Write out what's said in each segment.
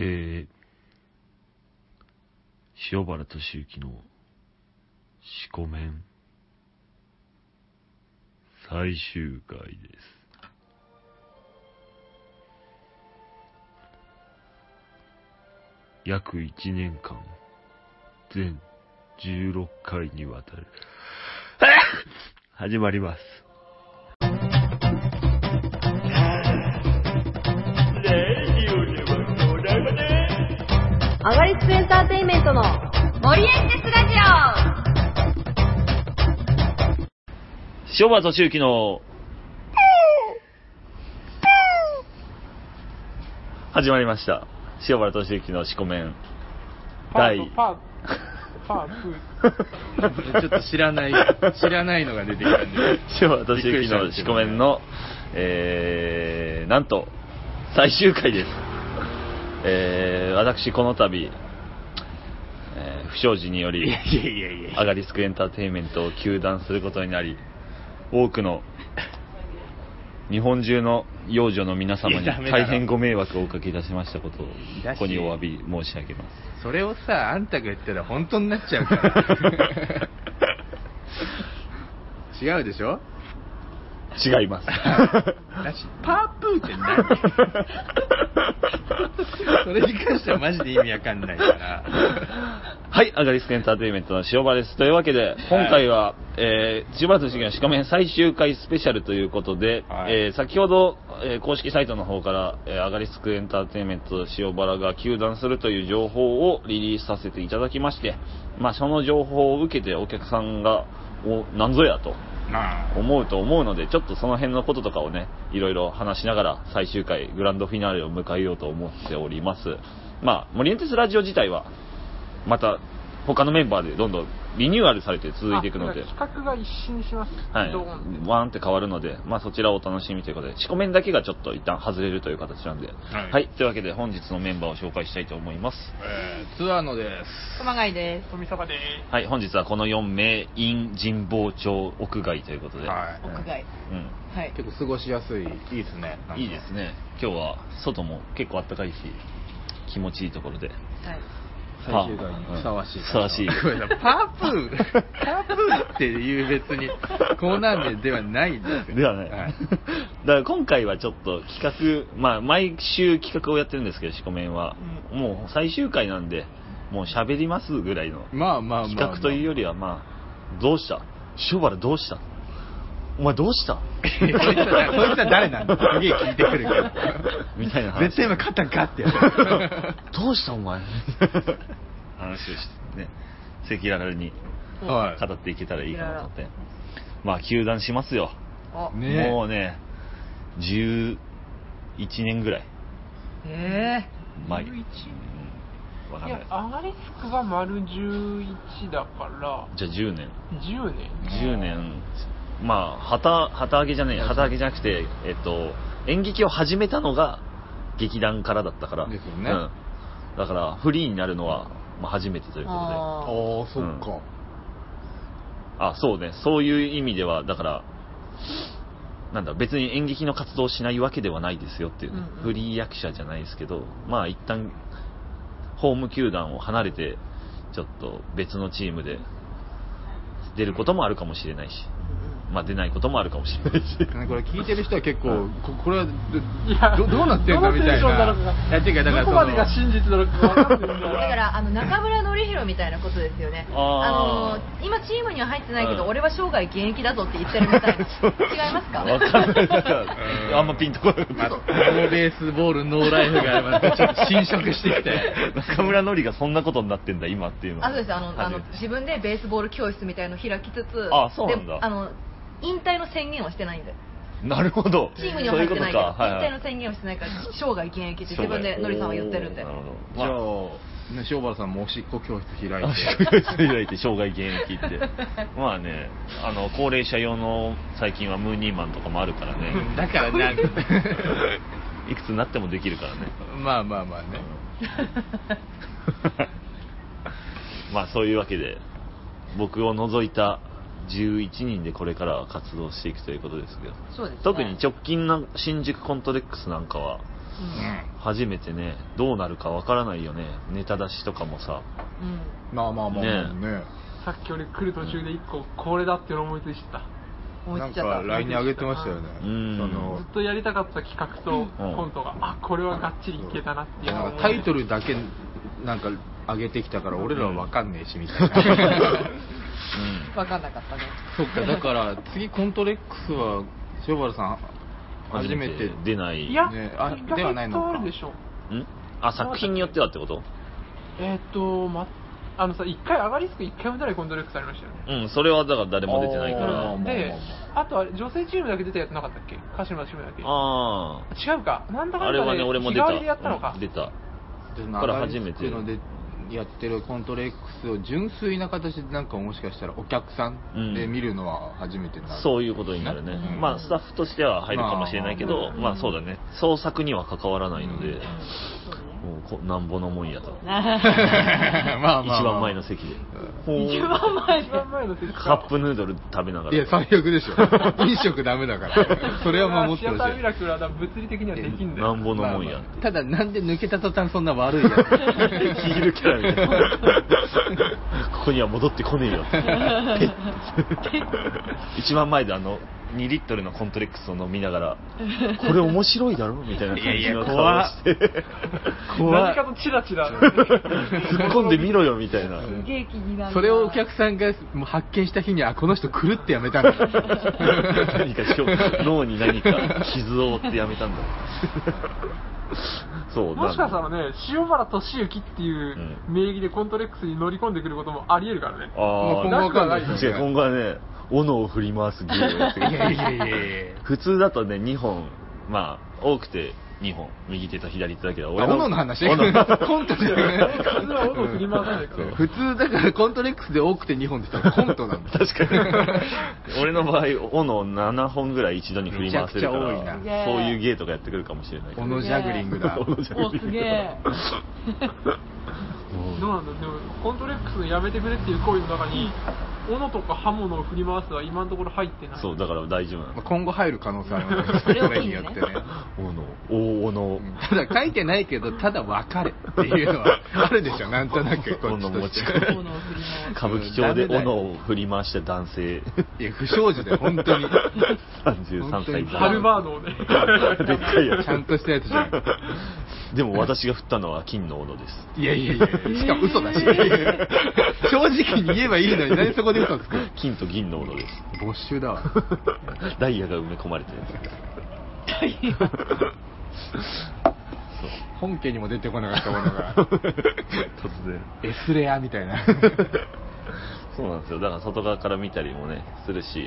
塩原俊之の四股面最終回です。約1年間全16回にわたる始まります。 アガリスクエンターテインメントの森エンテスラジ塩原俊之の始まりました。塩原俊之の四股面第パーちょっと知らないのが出てきたんで塩原俊之の四股面の、なんと最終回です。私この度、不祥事によりアガリスクエンターテインメントを休団することになり、多くの日本中の幼女の皆様に大変ご迷惑をおかけいたしましたことをここにお詫び申し上げます。 それをさ、あんたが言ったら本当になっちゃうから違うでしょ。 違いますパープーって何それに関してはマジで意味わかんないからはい、アガリスクエンターテインメントの塩場です。というわけで今回は、塩原俊之の四股面最終回スペシャルということで、 はい、 先ほど、公式サイトの方から、アガリスクエンターテインメント塩原が休団するという情報をリリースさせていただきまして、その情報を受けてお客さんがなんぞやと思うと思うので、ちょっとその辺のこととかをね、いろいろ話しながら最終回グランドフィナーレを迎えようと思っております。モリエンテスラジオ自体はまた他のメンバーでどんどんリニューアルされて続いていくので、 企画が一新します。 はい、ワーンって変わるので、そちらをお楽しみということで、四股面だけがちょっと一旦外れるという形なんで、はい、というわけで本日のメンバーを紹介したいと思います。 ツアーのです。 熊谷です。 富坂です。 はい、本日はこの4名 in 神保町屋外ということで、 はい、 屋外、はい、 結構過ごしやすい、いいですね。 いいですね。今日は外も結構暖かいし気持ちいいところで、はい、 最終回にふさわしい。 ふさわしい。 パープーっていう別にコーナー名ではないんですよ。 ではない。はい、だから今回はちょっと企画、毎週企画をやってるんですけど、四股面は、もう最終回なんで、もう喋りますぐらいの企画というよりは、どうした？塩原どうした？お前どうした？ そいつは誰なんだ？すげえ聞いてくるけどみたいな話。 絶対今肩ガッてやるどうしたお前話をしてね、赤裸々に語っていけたらいいかなと思って、休団しますよ。もうね11年ぐらい前。わかんない。いや、 アガリスクが丸11だから、 じゃあ10年。 10 年。旗揚げじゃなくて、演劇を始めたのが劇団からだったから。 ですよね。 だからフリーになるのは初めてということで。 そっか。 そうね。そういう意味では、だから、別に演劇の活動をしないわけではないですよっていうね。フリー役者じゃないですけど、一旦ホーム球団を離れて、ちょっと別のチームで出ることもあるかもしれないし。出ないこともあるかもしれないしこれ聞いてる人は結構、これはどうなってんだみたいな。どこまでが真実なのか分かんないんだ。 だから中村典弘みたいなことですよね。今チームには入ってないけど、俺は生涯現役だぞって言ってるみたいな。違いますか？ 分かんないあんまピンとこない。 ノーベースボールノーライフがちょっと侵食してきて中村典がそんなことになってんだ今っていうの。 そうです。自分でベースボール教室みたいのを開きつつ、 そうなんだ。 引退の宣言をしてないんで。 なるほど。 チームには入ってないけど、引退の宣言をしてないから生涯現役って自分でのりさんは言ってるんで。 じゃあ塩原さんもおしっこ教室開いて生涯現役って高齢者用の最近はムーニーマンとかもあるからね。 だからなんかいくつになってもできるからね。 ねそういうわけで僕を除いた11人でこれからは活動していくということですけど、 そうですね、 特に直近の新宿コントレックスなんかは初めてね、どうなるかわからないよね。ネタ出しとかもさ。 まあね。 さっき俺来る途中で1個これだって思いついちゃった。 なんか LINE に上げてましたよね。 ずっとやりたかった企画とコントが、これはがっちりいけたなっていう。 タイトルだけなんか上げてきたから俺らは分かんねえしみたいな。 分かんなかったね。 そっか、だから次コントレックスは塩原さん初めて出ない。 いや、 ではないのか。 あるでしょ。 作品によってはってこと？ 一回上がりつく1回も出ないコントレックスありましたよね。 それはだから誰も出てないから。 で、あとは女性チームだけ出たやつなかったっけ？鹿島チームだけ。違うか。なんだかんだであれはね、俺も出た。 日替わりでやったのか。 出た。から初めて。 やってるコントレックスを純粋な形でなんかもしかしたらお客さんで見るのは初めてになる、 そういうことになるね、まあスタッフとしては入るかもしれないけど、まあそうだね、創作には関わらないので、もうなんぼのもんやと一番前の席で一番前の席カップヌードル食べながら。 いや最悪でしょ飲食ダメだからそれは守ってほしい。 シアターミラクルは物理的にはできんだよ。 なんぼのもんやって、 ただなんで抜けた途端そんな悪いやつヒールキャラみたいなここには戻ってこねえよ一番前で2リットルのコントレックスを飲みながらこれ面白いだろみたいな感じの顔をして何かとチラチラ突っ込んでみろよみたいな。 すげえ気になる。 それをお客さんがもう発見した日にこの人狂ってやめたんだ何か脳に何か傷を負ってやめたんだそうもしかしたらね、塩原俊之っていう名義でコントレックスに乗り込んでくることもあり得るからね。 今後わかんないですね。今後はね、斧を振り回す芸をやってくる。普通だとね、2本、まあ多くて2本、右手と左手だけど、 俺斧の話コントで斧振り回さないから。 普通だからコントレックスで多くて2本って言ったらコントなんだ。 確かに俺の場合斧を7本ぐらい一度に振り回せるから、そういう芸とかやってくるかもしれない。 斧ジャグリングだ。 すげえどうなんだ。でもコントレックスのやめてくれっていう行為の中に斧とか刃物を振り回すは今のところ入ってない。 そうだから大丈夫なの。 今後入る可能性ありますそれによってね。 斧ただ書いてないけどただ分かれっていうのはあるでしょなんとなくこっちとして。 歌舞伎町で斧を振り回した男性。 いや不祥事で本当に 33歳ハルバードをねでっかいやつちゃんとしたやつじゃん。 でも私が振ったのは金の斧です。 いやしかも嘘だし正直に言えばいいのに何そこで嘘つく。 金と銀の斧です。 没収だわダイヤが埋め込まれてるやつ。 本家にも出てこなかったものが突然エスレアみたいなそうなんですよ。だから外側から見たりもねするし、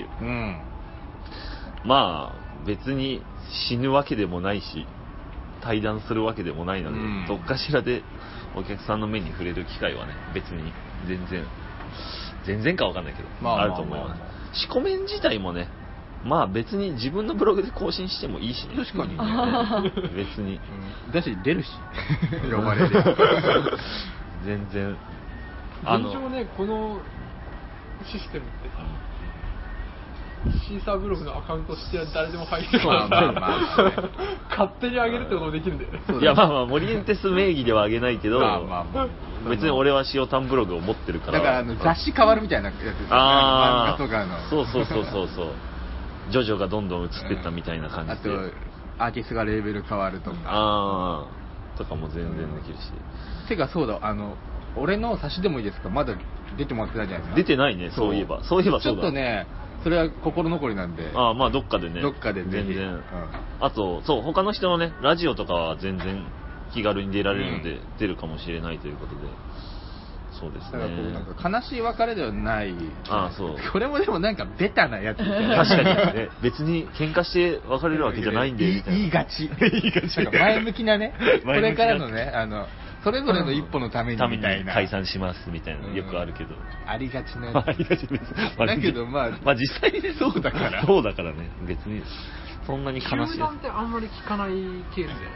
まあ別に死ぬわけでもないし対談するわけでもないので、どっかしらでお客さんの目に触れる機会はね別に全然かわかんないけど、あると思います。四股面自体もね、まあ別に自分のブログで更新してもいいしね。 確かにね別に、 だし出るし呼ばれる全然現状ね、このシステムってさ、シーサーブログのアカウントして誰でも入れるから勝手に上げるってこともできるんだよね。 いやまあモリエンテス名義では上げないけど、別に俺は塩タンブログを持ってるから。 だから雑誌変わるみたいなやつですよね。漫画とかの。 そうジョジョがどんどん映ってったみたいな感じで、 あとアーティストがレーベル変わるとかとかも全然できるし、 てかそうだ、俺の差しでもいいですか。まだ出てもらってないじゃないですか。 出てないね。そういえばそうだ。 ちょっとねそれは心残りなんで。 まあどっかでね。全然。あとそう他の人のねラジオとかは全然気軽に出られるので、出るかもしれないということで。そうですね。 だからこうなんか悲しい別れではない。 そう。 これもでもなんかベタなやつ。確かにね。別に喧嘩して別れるわけじゃないんでみたいな。 言いがち。なんか前向きなね。これからのねそれぞれの一歩のためにみたいな。 解散しますみたいなよくあるけど。 ありがちな。 ありがちです。 だけどまあ実際にそうだから。 そうだからね。別にそんなに悲しい。 集団ってあんまり聞かないケースだよね。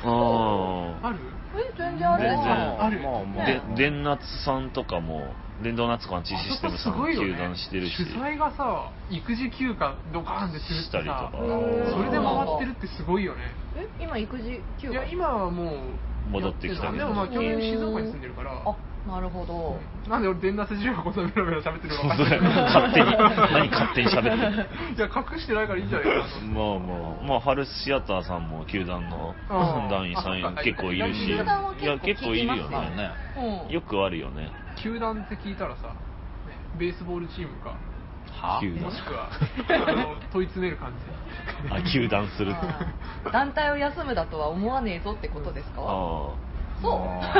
ある？ 全然ある。 ある。 電ナツさんとかも電動ナツコアンチシステムさんも球団してるし、 主催がさ育児休暇ドカーンってするってさ、 それで回ってるってすごいよね。 今育児休暇？ いや今はもう戻ってきたけど、 でもまあ去年静岡に住んでるから。 なるほど。 なんで俺電ナツ中がこんなベロベロ喋ってるのか分かんない。 勝手に喋ってる。 いや隠してないからいいんじゃないかなと。 まあハルスシアターさんも球団の団員さん結構いるし、いや結構いるよね。よくあるよね。 球団って聞いたらさ、ベースボールチームか。もしくは問い詰める感じ。球団する。 団体を休むだとは思わねえぞってことですか？そう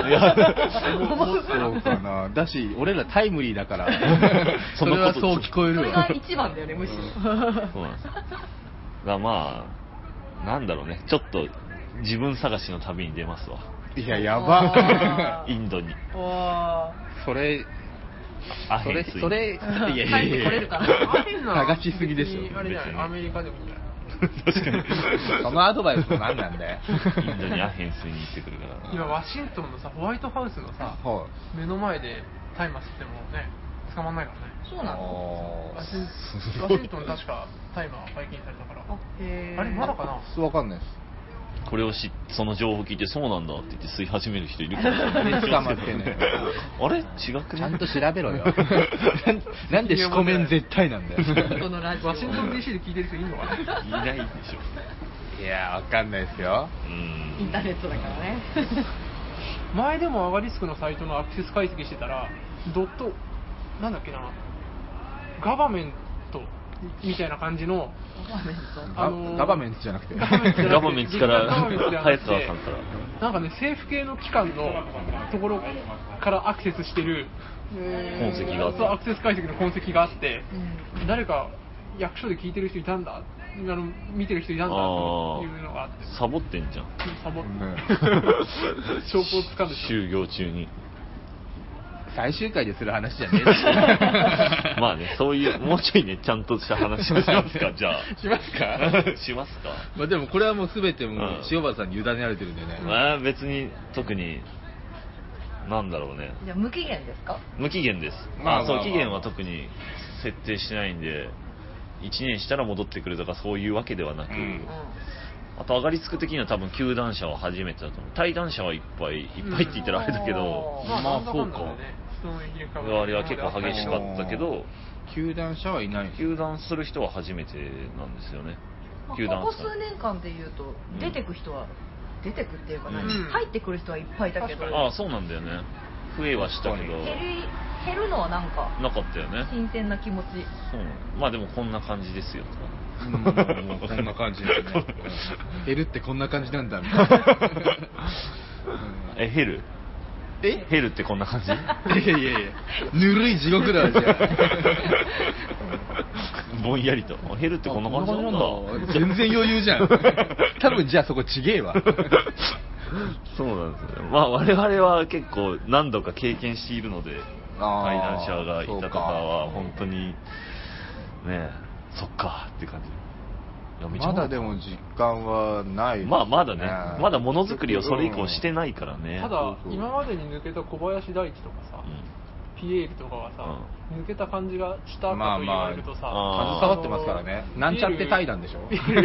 かな。だし俺らタイムリーだからそれはそう聞こえるわ。 それが一番だよね、むしろ。 そうなんです。まあなんだろうね、ちょっと自分探しの旅に出ますわ。 いややば。 インドに。 それいや探しすぎでしょ。 あれじゃない、アメリカでもじゃない。 確かに。そのアドバイスも何なんだよ。 インドにアヘンスに行ってくるから。 今ワシントンのさホワイトハウスのさ、目の前で大麻吸ってもね捕まんないからね。 そうなの？ ワシントン確か大麻解禁されたから。あれまだかな？ わかんないです。 これをその情報を聞いてそうなんだって言って吸い始める人いるからね。 捕まってね。 あれ違くね？ ちゃんと調べろよ。なんで四股面絶対なんだよ。 ワシントン DC で聞いてる人いるのかな？ いないでしょ。 いやわかんないですよ。 インターネットだからね。 前でもアガリスクのサイトのアクセス解析してたらなんだっけな、ガバメントみたいな感じのガバメントじゃなくてガバメントから早川さんからなんかね政府系の機関のところからアクセスしてる痕跡があって、 アクセス解析の痕跡があって、誰か役所で聞いてる人いたんだ、見てる人いたんだというのがあって、 サボってんじゃん。 サボって証拠をつかんで就業中に最終回でする話じゃねえしまあね、そういうもうちょいねちゃんとした話をしますか。じゃあしますかしますか。 まあでもこれはもう全てもう塩原さんに委ねられてるんでね。 まあ別に特になんだろうね。 じゃあ無期限ですか？ 無期限です。そう期限は特に設定してないんで、1年したら戻ってくるとかそういうわけではなく、あと上がりつく的には多分球団者は初めてだと思う。対談者はいっぱいって言ったらあれだけど、 まあそうか。 あれは結構激しかったけど、 球団者はいない。 球団する人は初めてなんですよね。球団ここ数年間でいうと出てく人は出てくっていうか入ってくる人はいっぱいいたけど。 そうなんだよね。増えはしたけど減るのはなんかなかったよね。 新鮮な気持ち。 そうまあでもこんな感じですよ。 こんな感じですね。減るってこんな感じなんだみたいな。 減る減るってこんな感じ？いやぬるい地獄だじゃぼんやりと減るってこんな感じなんだ。 全然余裕じゃん。多分じゃあそこちげえわ。 そうなんですね。まあ我々は結構何度か経験しているので、対談者がいた方は本当にね、そっかって感じ。 まだでも実感はない、ね、 まだね、まだものづくりをそれ以降してないからね。 ただ今までに抜けた小林大地とかさ、ピエールとかはさ、抜けた感じがしたかと言われるとさ、 携わってますからね。なんちゃって対談でしょ。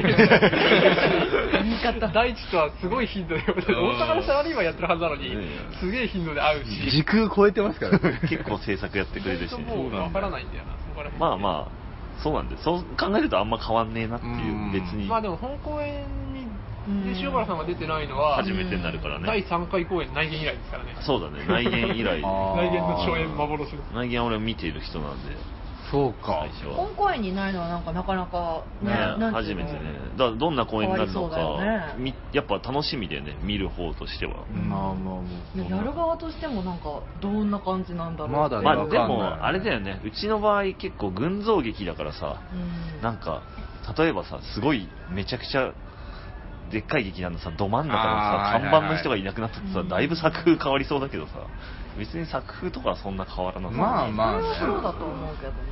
大地とはすごい頻度で、大阪のサラリーマンやってるはずなのに、すげえ頻度で会うし、 時空超えてますからね。 結構制作やってくれるしね。 もう分からないんだよな。 まあそうなんで、そう考えるとあんま変わんねえなっていう、別に。 まあでも本公演に塩原さんが出てないのは初めてになるからね。 第3回公演内見以来ですからね。 そうだね、内見以来。 内見の初演幻です。 内見は俺は見ている人なんで。 そうか。 本公演にないのはなかなかね、初めてね。どんな公演になるのか、やっぱ楽しみでね、見る方としては。 やる側としてもなんかどんな感じなんだろう。 まあでもあれだよね、うちの場合結構群像劇だからさ、なんか例えばさ、すごいめちゃくちゃでっかい劇団のさ、ど真ん中のさ、看板の人がいなくなったってさ、だいぶ作風変わりそうだけどさ、別に作風とかはそんな変わらなそう。 まあそうだと思うけどね。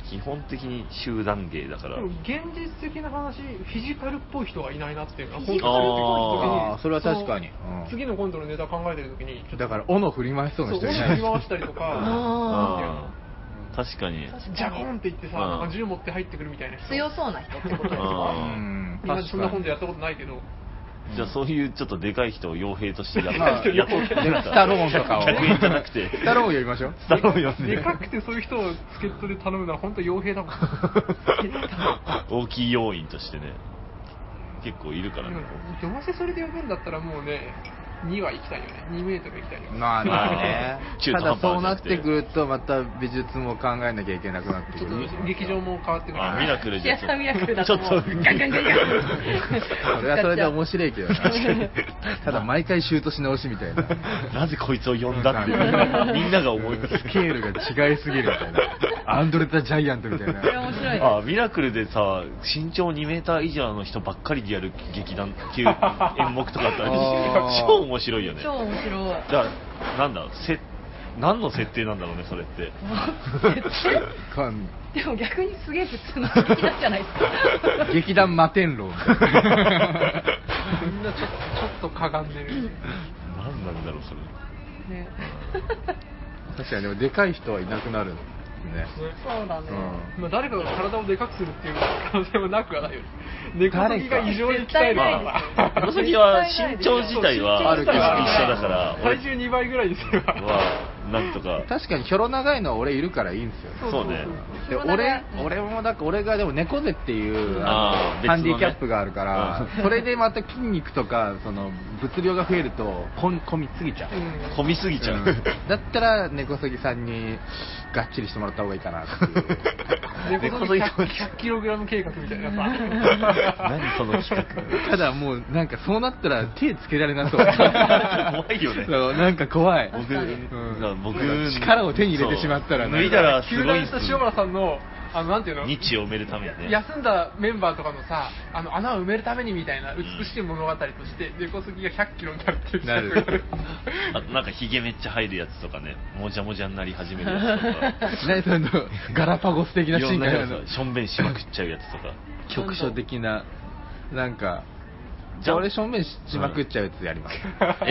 基本的に集団芸だから。 でも現実的な話、フィジカルっぽい人はいないなっていうのは、 それは確かに。 次のコントのネタ考えてる時に、 だから斧振り回しそうな人いない。 斧振り回したりとか、 確かに。 ジャコンって言ってさ、銃持って入ってくるみたいな人。 強そうな人ってことですか？ 今そんなコントやったことないけど。 じゃあそういうちょっとでかい人を傭兵としてやってスタローンとかを逆にじゃなくてスタローンを呼びましょう。 スタローン呼んででかくてそういう人を助っ人で頼むのは本当傭兵だもん。 大きい要員としてね結構いるからね。 どうせそれで呼ぶんだったらもうね2は行きたいよね。2メートル行きたいよね。 まあね。ただそうなってくるとまた美術も考えなきゃいけなくなってくる。 ちょっと劇場も変わってくる。 ミラクルじゃちょっとミラクルだともうガンガンガンガン。 それはそれで面白いけどな。ただ毎回シュートし直しみたいな。 なぜこいつを呼んだってみんなが思います。 スケールが違いすぎるみたいな。アンドレタ・ジャイアントみたいな。 それ面白い。 ミラクルでさ身長2メーター以上の人ばっかりでやる劇団っていう演目とかあったら超面白いよね。 超面白い。 だからなんだ何の設定なんだろうねそれって。 でも逆にすげえ普通の劇団じゃないですか。 劇団摩天楼みたいな。 みんなちょっとかがんでる。 何なんだろうそれ。 ね。 確かにでもでかい人はいなくなる。 そうだね。 まあ誰かが体をでかくするっていう可能性もなくはないよね。根こそぎが異常に鍛えるから。 根こそぎは身長自体は一緒だから。 体重2倍ぐらいにすれば。 なんとか。 確かにひょろ長いのは俺いるからいいんですよ。 そうね。 で俺もだから俺がでも猫背っていうハンディキャップがあるから、それでまた筋肉とかその物量が増えると込みすぎちゃう。 込みすぎちゃう。 だったら根こそぎさんにがっちりしてもらった方がいいかなっていう。 根こそぎ100キログラム計画みたいなさ。 何その企画。 ただもうなんかそうなったら手つけられなそう。 怖いよね。 なんか怖い。 僕力を手に入れてしまったら脱いだらすごい。 球団した塩村さんのなんていうの、 日を埋めるためにね、 休んだメンバーとかのさ穴を埋めるためにみたいな美しい物語として根こそぎが100キロになるっていうあとなんかヒゲめっちゃ入るやつとかね、もじゃもじゃになり始めるやつとか何そのガラパゴス的な進化のしょんべんしまくっちゃうやつとか局所的ななんかじゃあ俺しょんべんしまくっちゃうやつやります。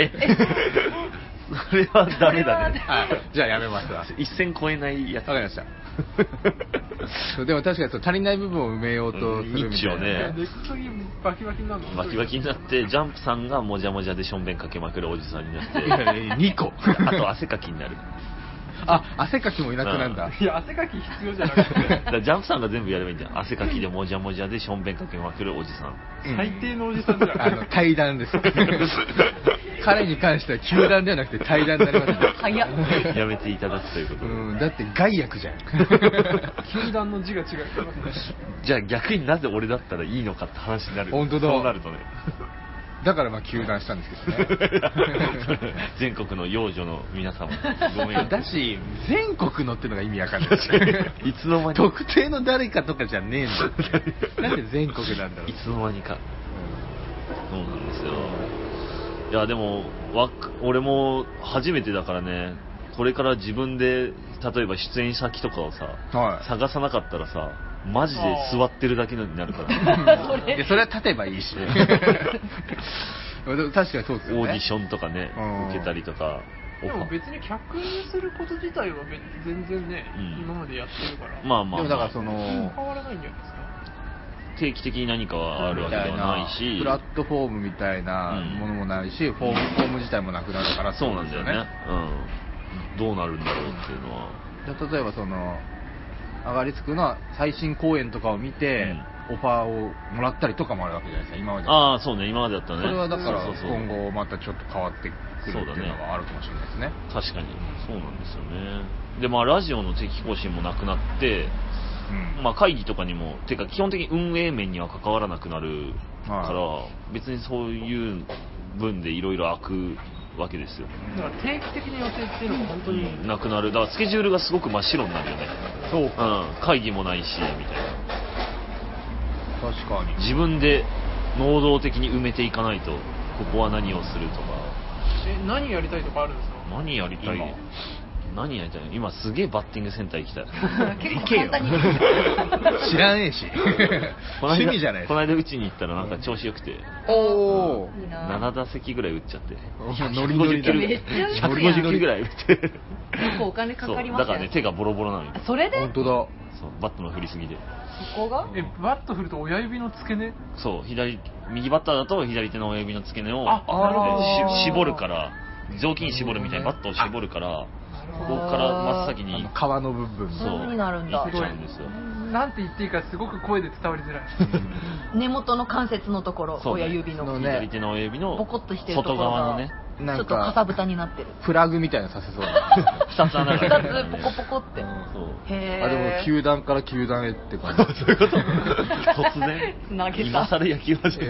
それはダメだね。 じゃあやめますわ。 一線超えないやつ。 わかりました。でも確かに足りない部分を埋めようとするみたいな。 日をね。 根こそぎバキバキになるの。 バキバキになってジャンプさんがもじゃもじゃでしょんべんかけまくるおじさんになって。 2個。 あと汗かきになる。 汗かきもいなくなんだ。 いや汗かき必要じゃなくて。 だジャンプさんが全部やればいいんじゃん。汗かきでもじゃもじゃでしょんべんかけまくるおじさん。 最低のおじさんじゃん。 対談です。彼に関しては球団ではなくて対談になりますね。 早っ。 やめていただくということで。 だって害悪じゃん。 球団の字が違いますね。 じゃあ逆になぜ俺だったらいいのかって話になる。 本当だ。 そうなるとね。だから球団したんですけどね。 全国の幼女の皆様ごめん。 だし全国のってのが意味わかんない。 いつの間に特定の誰かとかじゃねえんだ。なんで全国なんだろう。 いつの間にか。そうなんですよ。いやでも俺も初めてだからね、これから自分で例えば出演先とかをさ、探さなかったらさマジで座ってるだけになるから、 ね、それは立てばいいし。確かにそうですよね。 オーディションとかね受けたりとか。 でも別に客にすること自体は全然ね、今までやってるから。 まあまあ、 でもだからその変わらないんじゃないですか。 定期的に何かはあるわけではないし、 プラットフォームみたいなものもないし、フォーム自体もなくなるから。 そうなんだよね。どうなるんだろうっていうのは。 例えばその上がりつくのは最新公演とかを見て、オファーをもらったりとかもあるわけじゃないですか、今まで。 ああ、そうね、今までだったね。 それはだから今後またちょっと変わってくるっていうのがあるかもしれないですね。 確かにそうなんですよね。でまあラジオの定期更新もなくなって、まあ会議とかにもてか基本的に運営面には関わらなくなるから、別にそういう分でいろいろ開くわけですよ。 だから定期的に予定っていうのが本当に、 なくなる。だからスケジュールがすごく真っ白になるよね。 そうか。 会議もないしみたいな。 確かに。 自分で能動的に埋めていかないと、ここは何をするとか。 何やりたいとかあるんですか？ 何やりたい？ 何やりたいの？今すげえバッティングセンター行きたい。 結構簡単に知らねえし。趣味じゃないですか。 この間打ちに行ったらなんか調子良くて、 おー。 いいな 7打席ぐらい打っちゃって、 ノリノリだ。 めっちゃ打つやん 150キロぐらい打って結構お金かかりますそうだからね、手がボロボロなのよ。 それで本当だ。 そう、バットの振りすぎで。 そこがバット振ると親指の付け根。 そう、右バッターだと左手の親指の付け根をあなるほど絞るから、雑巾絞るみたいにバットを絞るから、ここから真っ先に皮の部分。 そういう風になるんだいっちゃうんですよ。 なんて言っていいかすごく声で伝わりづらい。 根元の関節のところ、 そうね親指のね左手の親指のボコッとしてるところ外が側のね、 ちょっとかさぶたになってる。 プラグみたいなのさせそうだ。 2つ穴が 2つポコポコって。 そうへあ、でもー。 球団から球団へって感じ。 そういうこと突然投げた今更野球始め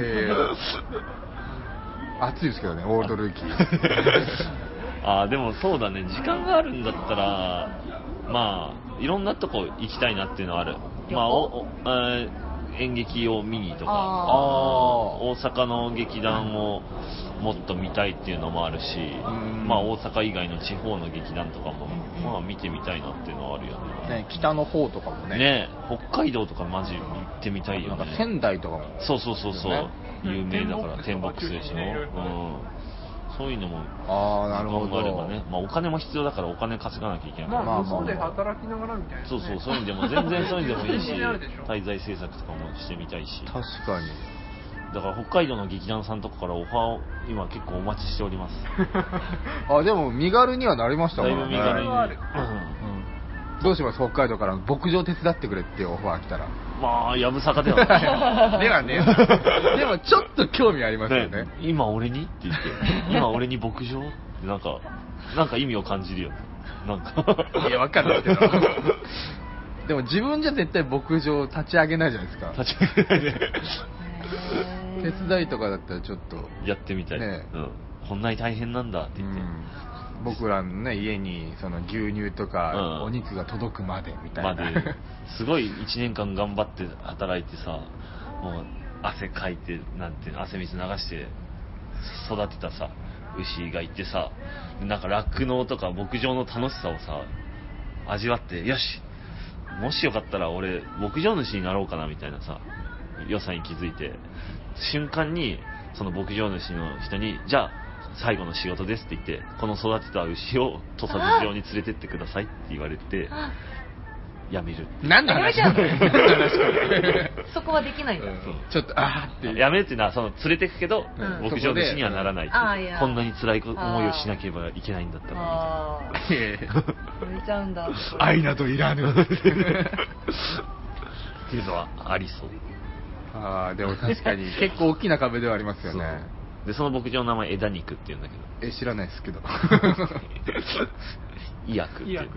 暑いですけどね、オールドルーキー。 あーでもそうだね、時間があるんだったらまあいろんなとこ行きたいなっていうのはある。まあ演劇を見にとか、大阪の劇団をもっと見たいっていうのもあるし、まあ大阪以外の地方の劇団とかも、まあ見てみたいなっていうのはあるよね。 ね、北の方とかもね。 ね、北海道とかマジ行ってみたいよね。 なんか仙台とかも。 そうそうそうそう、 ね有名だから天天北北スでしょ、 ねいろいろそういうのもああ、なるほど。 あればね、まあお金も必要だからお金稼がなきゃいけないから、 まあ向こうで働きながらみたいなね。 そうそう、そういうのでも全然そういうのでもいいし全然あるでしょ滞在制作とかもしてみたいし、 確かに。 だから北海道の劇団さんとかからオファーを今結構お待ちしております。 あ、でも身軽にはなりましただもんね。 いぶ身軽に、 それはあるどうします北海道から牧場手伝ってくれっていうオファー来たら。 まあやぶさかではないではね。でもちょっと興味ありますよね。 今俺にって言って、今俺に牧場ってなんか意味を感じるよね。なんかいや、わかんないけど。でも自分じゃ絶対牧場立ち上げないじゃないですか。 立ち上げないで手伝いとかだったらちょっと、 やってみたい、 ねこんなに大変なんだって言って、 僕らのね、家にその牛乳とかうんお肉が届くまでみたいな。 まですごい1年間頑張って働いてさ、もう汗かいて、なんていうの、汗水流して育てたさ牛がいてさ、なんか酪農とか牧場の楽しさをさ味わって、よしもしよかったら俺牧場主になろうかなみたいなさ良さに気づいて、瞬間にその牧場主の人に、じゃあ最後の仕事ですって言って、この育てた牛を土佐牧場に連れてってくださいって言われて辞める。 何の話やめちゃう何の話そこはできないんだ。 ちょっと、あーって。 辞めるっていうのはその連れてくけど、 うん牧場主にはならないっていう、 あーいやこんなに辛い思いをしなければいけないんだったらああ、やめちゃうんだ。 愛などいらぬ。 っていうのはありそうああ、でも確かに結構大きな壁ではありますよね。 で、その牧場の名前枝肉っていうんだけど、 知らないですけど。 医薬っていういいや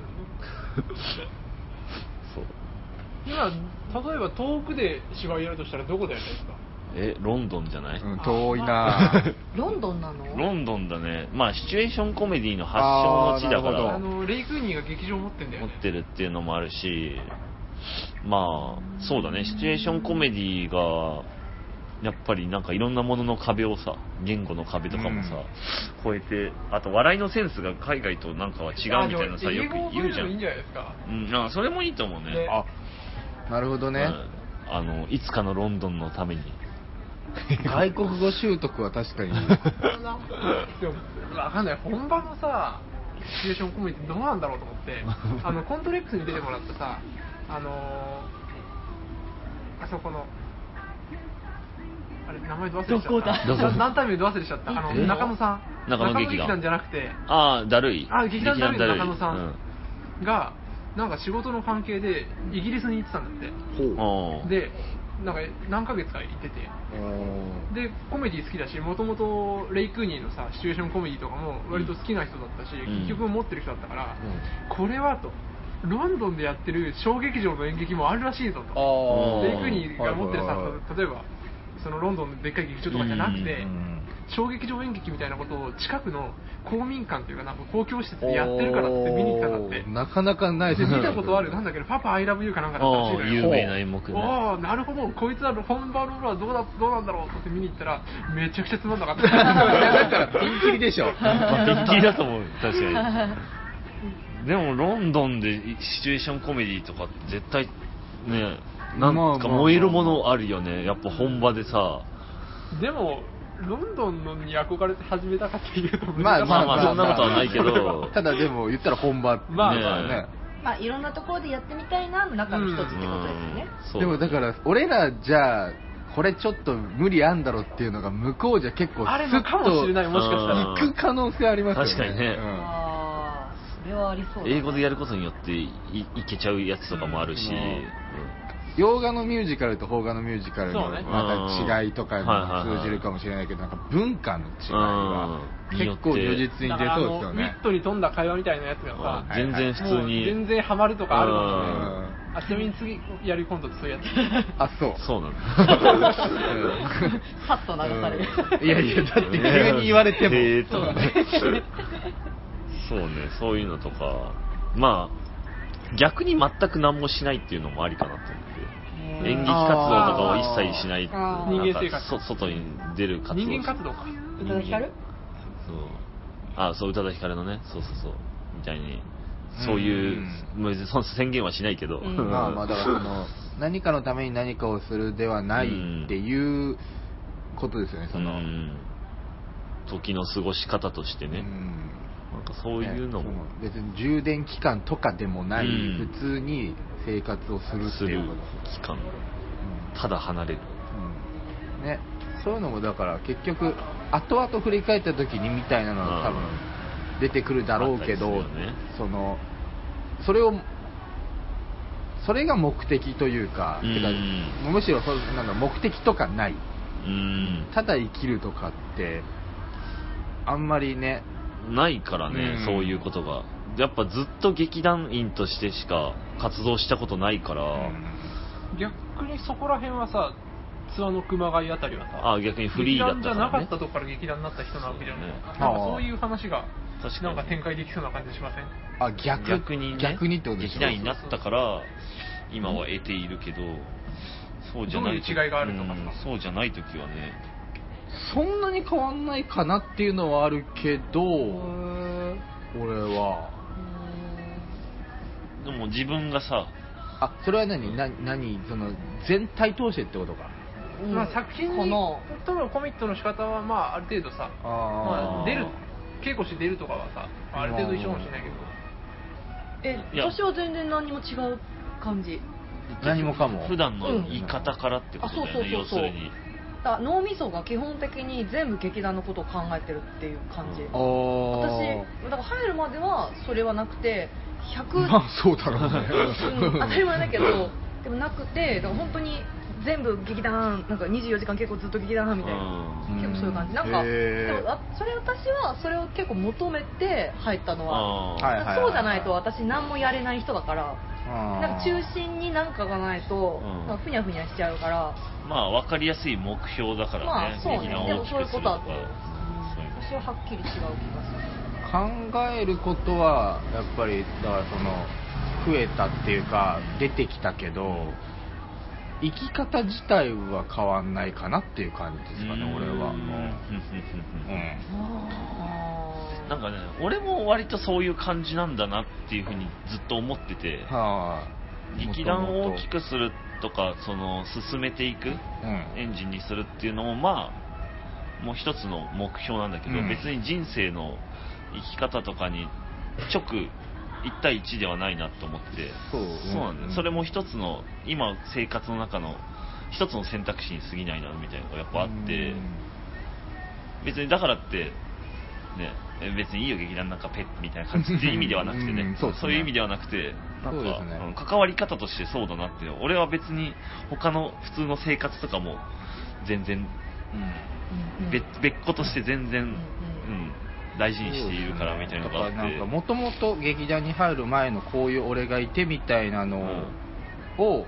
そう今例えば遠くで芝居やるとしたらどこでやりたいですか？ ロンドンじゃない、 うん、遠いなぁ。 ロンドンなの？ ロンドンだね。まあシチュエーションコメディの発祥の地だかあーなるらほレイクーニーが劇場持ってんだよね。 持ってるっていうのもあるし、まあそうだね、シチュエーションコメディがやっぱりなんかいろんなものの壁をさ、言語の壁とかもさ、超えて、あと笑いのセンスが海外となんかは違うみたいなさ、よく言うじゃん。 いいんじゃないですか。 あ、それもいいと思うね。 ねあ、なるほどね。 いつかのロンドンのために。 外国語習得は確かに。 でもわかんない。本場のさシチュエーションコメディどうなんだろうと思ってコントレックスに出てもらったさあそこのあれ名前ど忘れしちゃったどこだ何タイムでど忘れしちゃった中野さん中野劇団じゃなくてだるい。 劇団だるいの中野さうんんがなんか仕事の関係でイギリスに行ってたんだってほう。 でなんか何ヶ月か行っててでコメディ好きだし、もともとレイクーニーのさシチュエーションコメディとかも割と好きな人だったし、 うん結局持ってる人だったから、これはとロンドンでやってる小劇場の演劇もあるらしいぞと。 あレイクーニーが持ってるさ、 はいはいはい例えばそのロンドンのでっかい劇場とかじゃなくて、 うん小劇場演劇みたいなことを近くの公民館というかなんか公共施設でやってるからって見に行ったんだって。 なかなかないで見たことあるなんだけどパパアイラブユーかなんかだったらしいのよ。 有名な演目ね。 おおなるほど、こいつは本場の裏はどうなんだろうって見に行ったらめちゃくちゃつまんなかった。 だからピンキリでしょ。 まあピンキリだと思う、確かに。 でもロンドンでシチュエーションコメディとか絶対ね、なんか燃えるものあるよね、やっぱ本場でさ。 でもロンドンのに憧れて始めたかっていうとまあそんなことはないけどただでも言ったら本場まあね、 まあいろんなところでやってみたいなの中の一つってことですよね。 そうでもだから俺らじゃあこれちょっと無理あんだろっていうのが向こうじゃ結構あれのかもしれない、もしかしたら行く可能性ありますよね。 確かにねああ、それはありそうだ。 英語でやることによっていけちゃうやつとかもあるし、 洋画のミュージカルと邦画のミュージカルのそうねまた違いとかに通じるかもしれないけど、なんか文化の違いは結構如実に出そうですよだからウィねッ。トに富んだ会話みたいなやつがさ、 全然普通もうに全然ハマるとかあるもんね。 うんあ、ちなみに次やるコントってそういうやつ。 あ、そう。 そうなんださっと流される。 いやいや、だって急に言われても。 そうね、そういうのとか、まあ逆に全く何もしないっていうのもありかなと思って、演劇活動とかを一切しない、 あーなんか人間生活外に出る活動、 人間活動か。 宇多田ヒカル？ そう宇多田ヒカルのね、そうみたいに、そういう、別にその宣言はしないけど、 まあまあ、だからその何かのために何かをするではないっていうことですよね、その。 時の過ごし方としてね、なんかそういうのも、 ね、別に充電期間とかでもない、普通に生活をするっていう期間、ただ離れる、 ね、そういうのもだから結局後々振り返った時にみたいなのは多分出てくるだろうけど、 ね、 それが目的というか、てかむしろなんだ目的とかない、ただ生きるとかってあんまりねないからね、そういうことがやっぱずっと劇団員としてしか活動したことないから、 逆にそこら辺はさ、諏訪の熊谷あたりはさ、 逆にフリーだったから、ね、 劇団じゃなかったとこから劇団になった人なわけじゃない、なんかそういう話がなんか展開できそうな感じしません？ あ、逆に、ね、逆にってことです劇団員になったから今は得ているけど、そうじゃないどういう違いがあるとかさ、 そうじゃない時はね、 そんなに変わんないかなっていうのはあるけど、俺はでも自分がさ、 それは何その全体通してってことか。 まあ、作品にとのコミットの仕方はまあある程度さ、まあ、稽古して出るとかはさ、ある程度一緒かもしれないけど、 私は全然何も違う感じ。 何もかも普段の言い方からってことだよね、要するに。 脳みそが基本的に全部劇団のことを考えてるっていう感じ。私だから入るまではそれはなくて、 まあそうだろうね当たり前だけど、でもなくて、だから本当に全部劇団、なんか24時間結構ずっと劇団みたいな、結構そういう感じ。なんかでもそれ私はそれを結構求めて入ったのは、そうじゃないと私何もやれない人だから、なんか中心に何かがないと、なんかふにゃふにゃしちゃうから。 まあ分かりやすい目標だからね。 まあそうね。でもそういうことだと、私ははっきり違う気がする。 考えることはやっぱりだからその増えたっていうか出てきたけど、生き方自体は変わんないかなっていう感じですかね、俺は。 なんかね、俺も割とそういう感じなんだなっていうふうにずっと思ってて、劇団を大きくするとか、その進めていくエンジンにするっていうのもまあもう一つの目標なんだけど、別に人生の生き方とかに直1対1ではないなと思って、そうなんだよ。それも一つの今生活の中の一つの選択肢に過ぎないなみたいなのがやっぱあって、別にだからってね、別にいいよ劇団なんかペッみたいな感じっていう意味ではなくてね、そういう意味ではなくて、なんか関わり方としてそうだなって、俺は別に他の普通の生活とかも全然別個として全然大事にしているからみたいなのがあって、 なんかもともと劇団に入る前のこういう俺がいてみたいなのを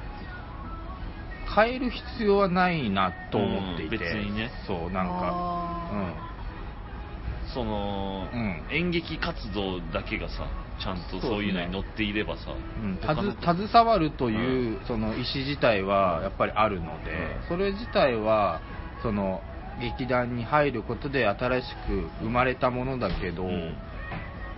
変える必要はないなと思っていて、 別にね、 そうなんかその演劇活動だけがさ、ちゃんとそういうのに乗っていればさ、 携わるというその意思自体はやっぱりあるので、それ自体はその劇団に入ることで新しく生まれたものだけど、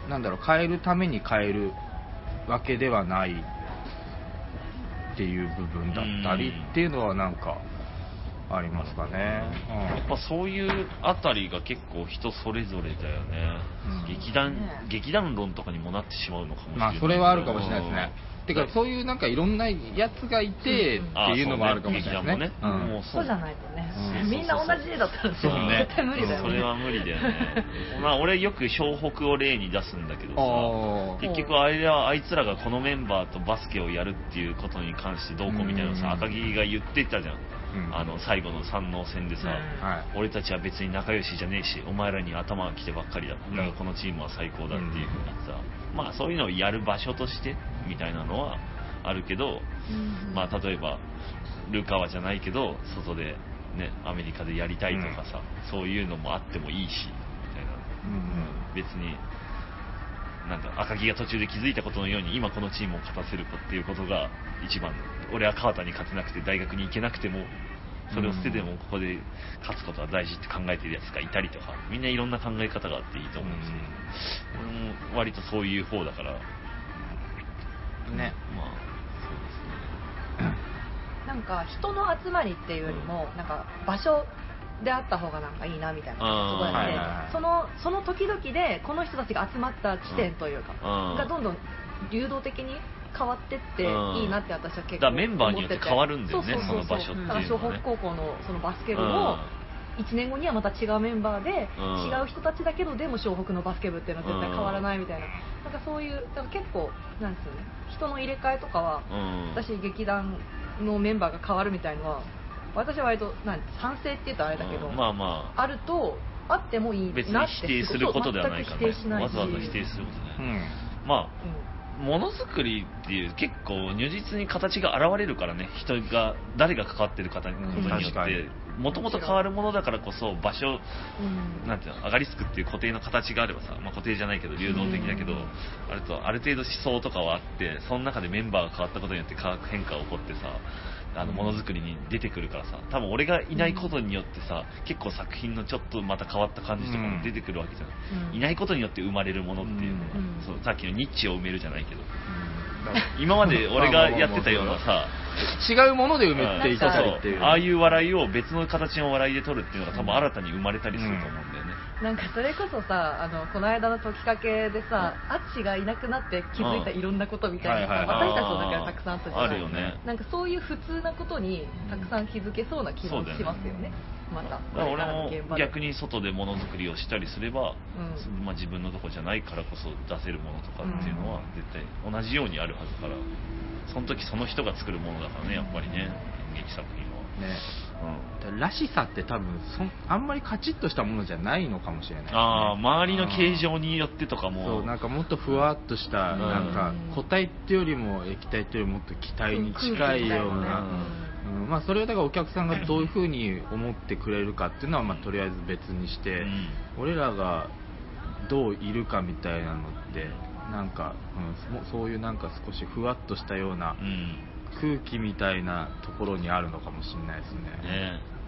なんだろう、変えるために変えるわけではないっていう部分だったりっていうのはなんかありますかね。 やっぱそういうあたりが結構人それぞれだよね。劇団論とかにもなってしまうのかもしれない。 まあそれはあるかもしれないですね。てかそういうなんかいろんなやつがいてっていうのもあるかもしれないですね。 もうそうじゃないとね、みんな同じ絵だったら絶対無理だよね。 それは無理だよね。まあ俺よく湘北を例に出すんだけどさ、結局あいつらがこのメンバーとバスケをやるっていうことに関してどうこうみたいなのさ、赤木が言ってたじゃん。最後の山王戦でさ、俺たちは別に仲良しじゃねえし、お前らに頭が来てばっかりだ、だからこのチームは最高だっていうふうにさ、まあそういうのをやる場所としてみたいなのはあるけど、まあ例えばルカワじゃないけど外でねアメリカでやりたいとかさ、そういうのもあってもいいしみたいな、別になんだ赤木が途中で気づいたことのように今このチームを勝たせるっていうことが一番、俺は川田に勝てなくて大学に行けなくてもそれを捨ててもここで勝つことは大事って考えてるやつがいたりとか、みんないろんな考え方があっていいと思うんですよ。俺も割とそういう方だからね。 まあそうですね。 なんか人の集まりっていうよりもなんか場所であった方がなんかいいなみたいなのがすごいあって、その時々でこの人たちが集まった地点というかがどんどん流動的に変わってっていいなって私は結構思ってて、 メンバーによって変わるんだよね、その場所っていうのはね。 湘北高校のそのバスケ部も1年後にはまた違うメンバーで違う人たちだけどでも湘北のバスケ部っていうのは絶対変わらないみたいな、なんかそういうだから結構なんですよね、人の入れ替えとかは私劇団のメンバーが変わるみたいのは私は割と賛成って言うとあれだけど、あるとあってもいいなって。 別に否定することではないからね、わざわざ否定することじゃない、まあものづくりっていう結構如実に形が現れるからね、人が誰が関わってることによってもともと変わるものだからこそ場所、なんていうの、アガリスクっていう固定の形があればさ、まあ、固定じゃないけど流動的だけど、ある程度思想とかはあって、その中でメンバーが変わったことによって化学変化が起こってさ、ものづくりに出てくるからさ、多分俺がいないことによってさ、結構作品のちょっとまた変わった感じとかも出てくるわけじゃん、いないことによって生まれるものっていうのが、そうさっきのニッチを埋めるじゃないけど、今まで俺がやってたようなさ違うもので埋めていったりっていう、 ああいう笑いを別の形の笑いで撮るっていうのが多分新たに生まれたりすると思うんだよね。 なんかそれこそさ、この間の解きかけでさ、アッチがいなくなって気づいたいろんなことみたいな、私たちの中でたくさんあったじゃない。 あるよね。 なんかそういう普通なことにたくさん気づけそうな気もしますよね。また俺も逆に外でものづくりをしたりすれば、まあ、自分のとこじゃないからこそ出せるものとかっていうのは絶対同じようにあるはずから、その時その人が作るものだからね、やっぱりね、演劇作品はね。 らしさって多分あんまりカチッとしたものじゃないのかもしれない、ね、 周りの形状によってとかも、 そうなんかもっとふわっとした、なんか固体ってよりも液体ってよりもっと気体に近いような、まあ、それをだからお客さんがどういうふうに思ってくれるかっていうのは、まあ、とりあえず別にして、俺らがどういるかみたいなのってなんか、そういうなんか少しふわっとしたような、空気みたいなところにあるのかもしれないですね。 そう思うよ。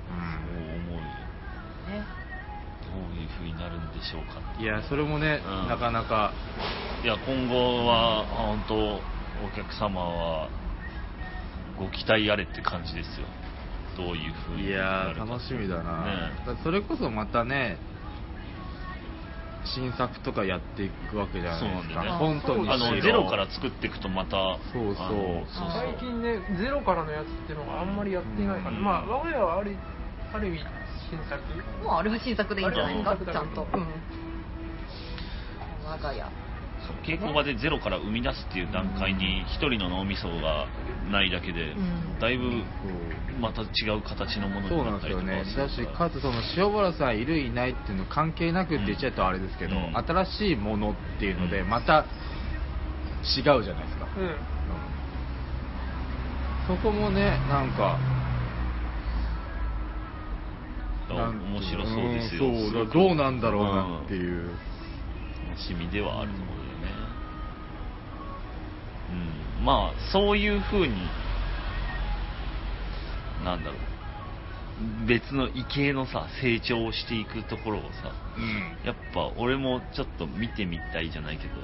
どういう風になるんでしょうか。 いや、それもね、なかなか。 いや、今後は本当お客様はご期待あれって感じですよ。どういう風になるか。 いや、楽しみだな。それこそまたね。新作とかやっていくわけじゃないですか。本当にゼロから作っていくとまた最近ねゼロからのやつっていうのがあんまりやっていないから、まあ我が家はある意味新作、 あれは新作でいいんじゃないですか、ちゃんと、我が家稽古場でゼロから生み出すっていう段階に一人の脳みそがないだけで、だいぶまた違う形のものになったりとか。そうなんですよね。 だしかつその塩原さんいるいないっていうの関係なくって言っちゃうとあれですけど、新しいものっていうのでまた違うじゃないですか、そこもねなんか面白そうですよ。 そうどうなんだろうなっていう楽しみではあると思うよね。まあそういう風になんだろう、 別の異形のさ成長をしていくところをさ、やっぱ俺もちょっと見てみたいじゃないけど、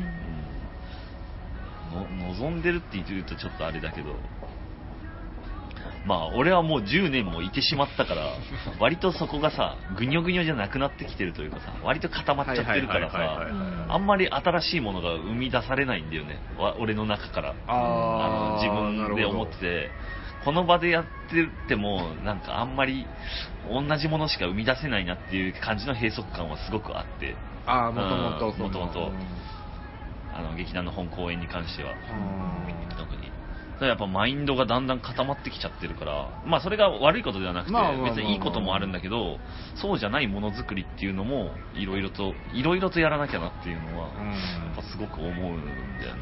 望んでるって言うとちょっとあれだけど、まあ俺はもう10年もいてしまったから割とそこがさぐにょぐにょじゃなくなってきてるというかさ、割と固まっちゃってるからさ、あんまり新しいものが生み出されないんだよね、俺の中から。自分で思ってて、この場でやっててもなんかあんまり同じものしか生み出せないなっていう感じの閉塞感はすごくあって、もともと劇団の本公演に関しては特にやっぱマインドがだんだん固まってきちゃってるから、まあそれが悪いことではなくて別にいいこともあるんだけど、そうじゃないものづくりっていうのもいろいろとやらなきゃなっていうのはやっぱすごく思うんだよね。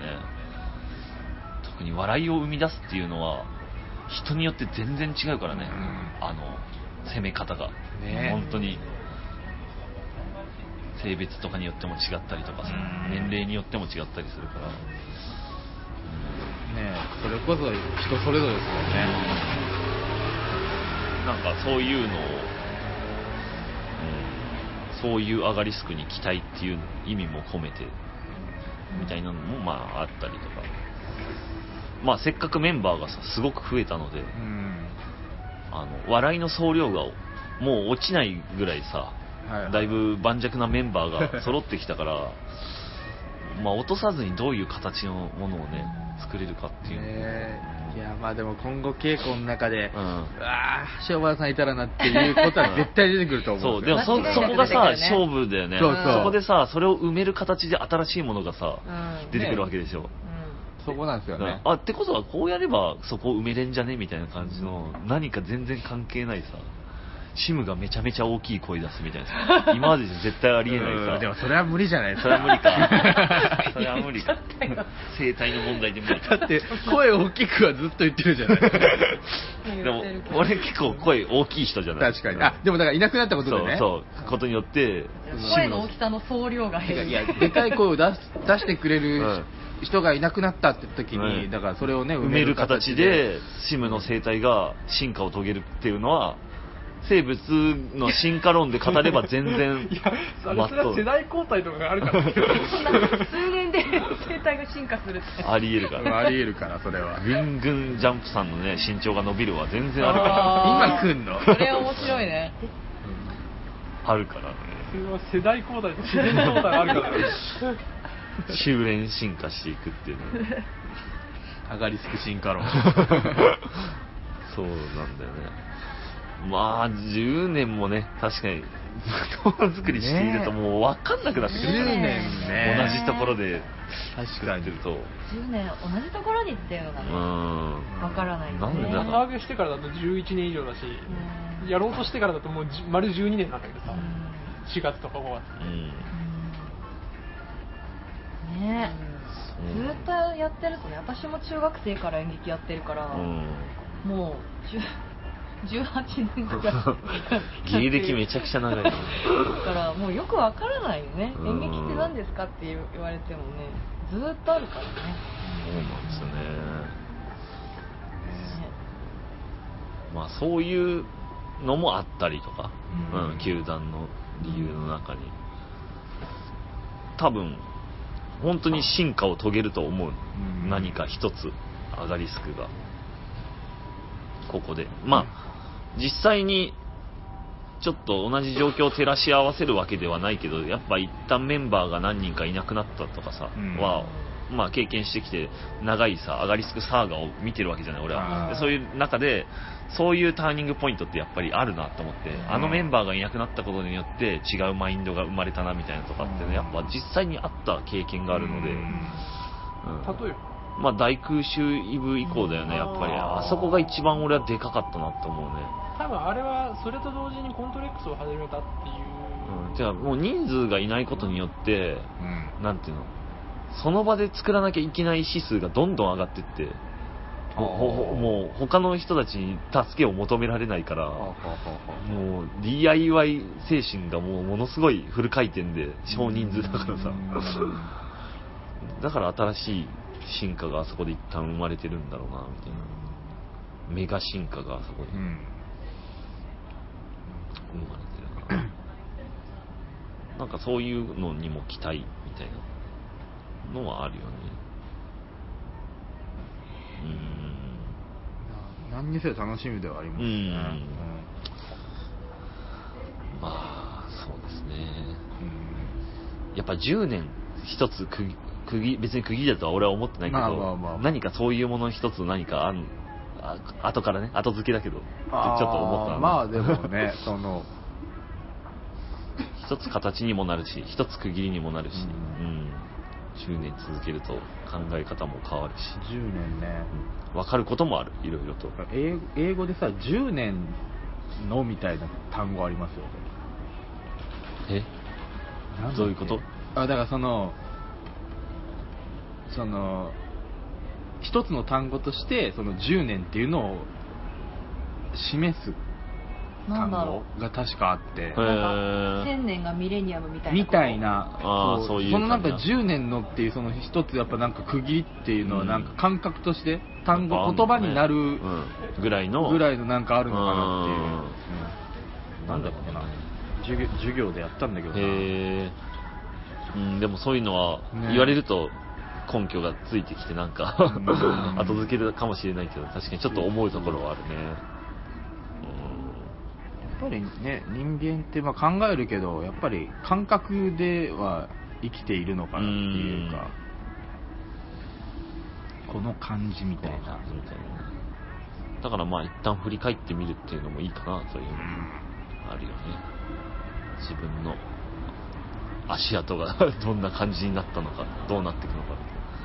特に笑いを生み出すっていうのは人によって全然違うからね、攻め方が、本当に性別とかによっても違ったりとかさ、年齢によっても違ったりするから、 それこそ人それぞれですもんね。 なんかそういうのを、そういうアガリスクに期待っていう意味も込めてみたいなのもまああったりとか、まあせっかくメンバーがさすごく増えたので、笑いの総量がもう落ちないぐらいさ、だいぶ盤石なメンバーが揃ってきたからまあ落とさずにどういう形のものをね作れるかっていうの、 いやまあでも今後稽古の中で、塩原さんいたらなっていうことは絶対出てくると思うんですよ。 そう、でもそこがさ勝負だよね。そこでさそれを埋める形で新しいものがさ、出てくるわけでしょ。 そこなんですよね。 ってことはこうやればそこを埋めれんじゃねみたいな感じの、何か全然関係ないさ、シムがめちゃめちゃ大きい声出すみたいなさ、今までじゃ絶対ありえないさ。 でもそれは無理じゃないですか。 それは無理か。それは無理か。声帯の問題で無理か。 だって声大きくはずっと言ってるじゃないですか。 でも俺結構声大きい人じゃない。 確かに。でもだからいなくなったことでね。 そうことによって声の大きさの総量が減る。 いやでかい声を出してくれる人がいなくなったって時に、だからそれをね埋める形でシムの生態が進化を遂げるっていうのは生物の進化論で語れば全然いやそれは世代交代とかがあるから数年で生態が進化するってありえるからありえるからそれはぐんぐんジャンプさんのね身長が伸びるは全然あるから今来んのそれ面白いねあるからね。 それは世代交代と自然交代があるからね修練進化していくっていうねアガリスク進化論そうなんだよね。まあ10年もね確かにものづくりしているともう分かんなくなってくる、 10年ね同じところで確かにると 10年同じところにっていうのがね分からないなんでだろう。 旗揚げしてからだと11年以上だし、やろうとしてからだともう丸12年なんだけどさ、4月とか5月ねえ、ずっとやってるとね、私も中学生から演劇やってるから、もう18年ぐらい芸歴めちゃくちゃ長いだからもうよくわからないよね。演劇って何ですかって言われてもね、ずっとあるからね。 そうなんですよね。まあそういうのもあったりとか、球団の理由の中に多分本当に進化を遂げると思う、何か一つアガリスクがここでまあ実際にちょっと同じ状況を照らし合わせるわけではないけど、やっぱ一旦メンバーが何人かいなくなったとかさ、はまあ経験してきて長いさアガリスクサーガを見てるわけじゃない俺は。そういう中でそういうターニングポイントってやっぱりあるなと思って、あのメンバーがいなくなったことによって違うマインドが生まれたなみたいなとかってね、やっぱ実際にあった経験があるので、 例えばまあ大空襲イブ以降だよね、やっぱりあそこが一番俺はでかかったなと思うね。 多分あれはそれと同時にコントレックスを始めたっていう、 じゃあもう人数がいないことによって、なんていうの、その場で作らなきゃいけない指数がどんどん上がってって、もう他の人たちに助けを求められないから、もう DIY 精神がものすごいフル回転で少人数だからさ、だから新しい進化があそこで一旦生まれてるんだろうなみたいな、メガ進化があそこで、 まれてるな。なんかそういうのにも期待みたいなのはあるよね。 何にせよ楽しみではありますね。 まあそうですね。やっぱ10年一つ別に区切りだとは俺は思ってないけど、何かそういうもの一つ何か後からね、後付けだけどちょっと思った。 まあでもね一つ形にもなるし、一つ区切りにもなるし、10年続けると考え方も変わるし、 10年ね、 分かることもある、いろいろと。 英語でさ、10年のみたいな単語ありますよね。 どういうこと？ だからその一つの単語としてその10年っていうのを示す単語が確かあって、 1000年がミレニアムみたいなそういうそのなんか10年のっていうその一つやっぱなんか区切りっていうのはなんか感覚として単語言葉になるぐらいのなんかあるのかなっていう、なんだろうな、授業でやったんだけどな。 でもそういうのは言われると根拠がついてきてなんか後付けかもしれないけど、確かにちょっと思うところはあるね。 やっぱりね、人間ってまあ考えるけどやっぱり感覚では生きているのかなっていうか、この感じみたいな。 だからまあ一旦振り返ってみるっていうのもいいかな、そういうのあるよね。自分の足跡がどんな感じになったのか、どうなっていくのか、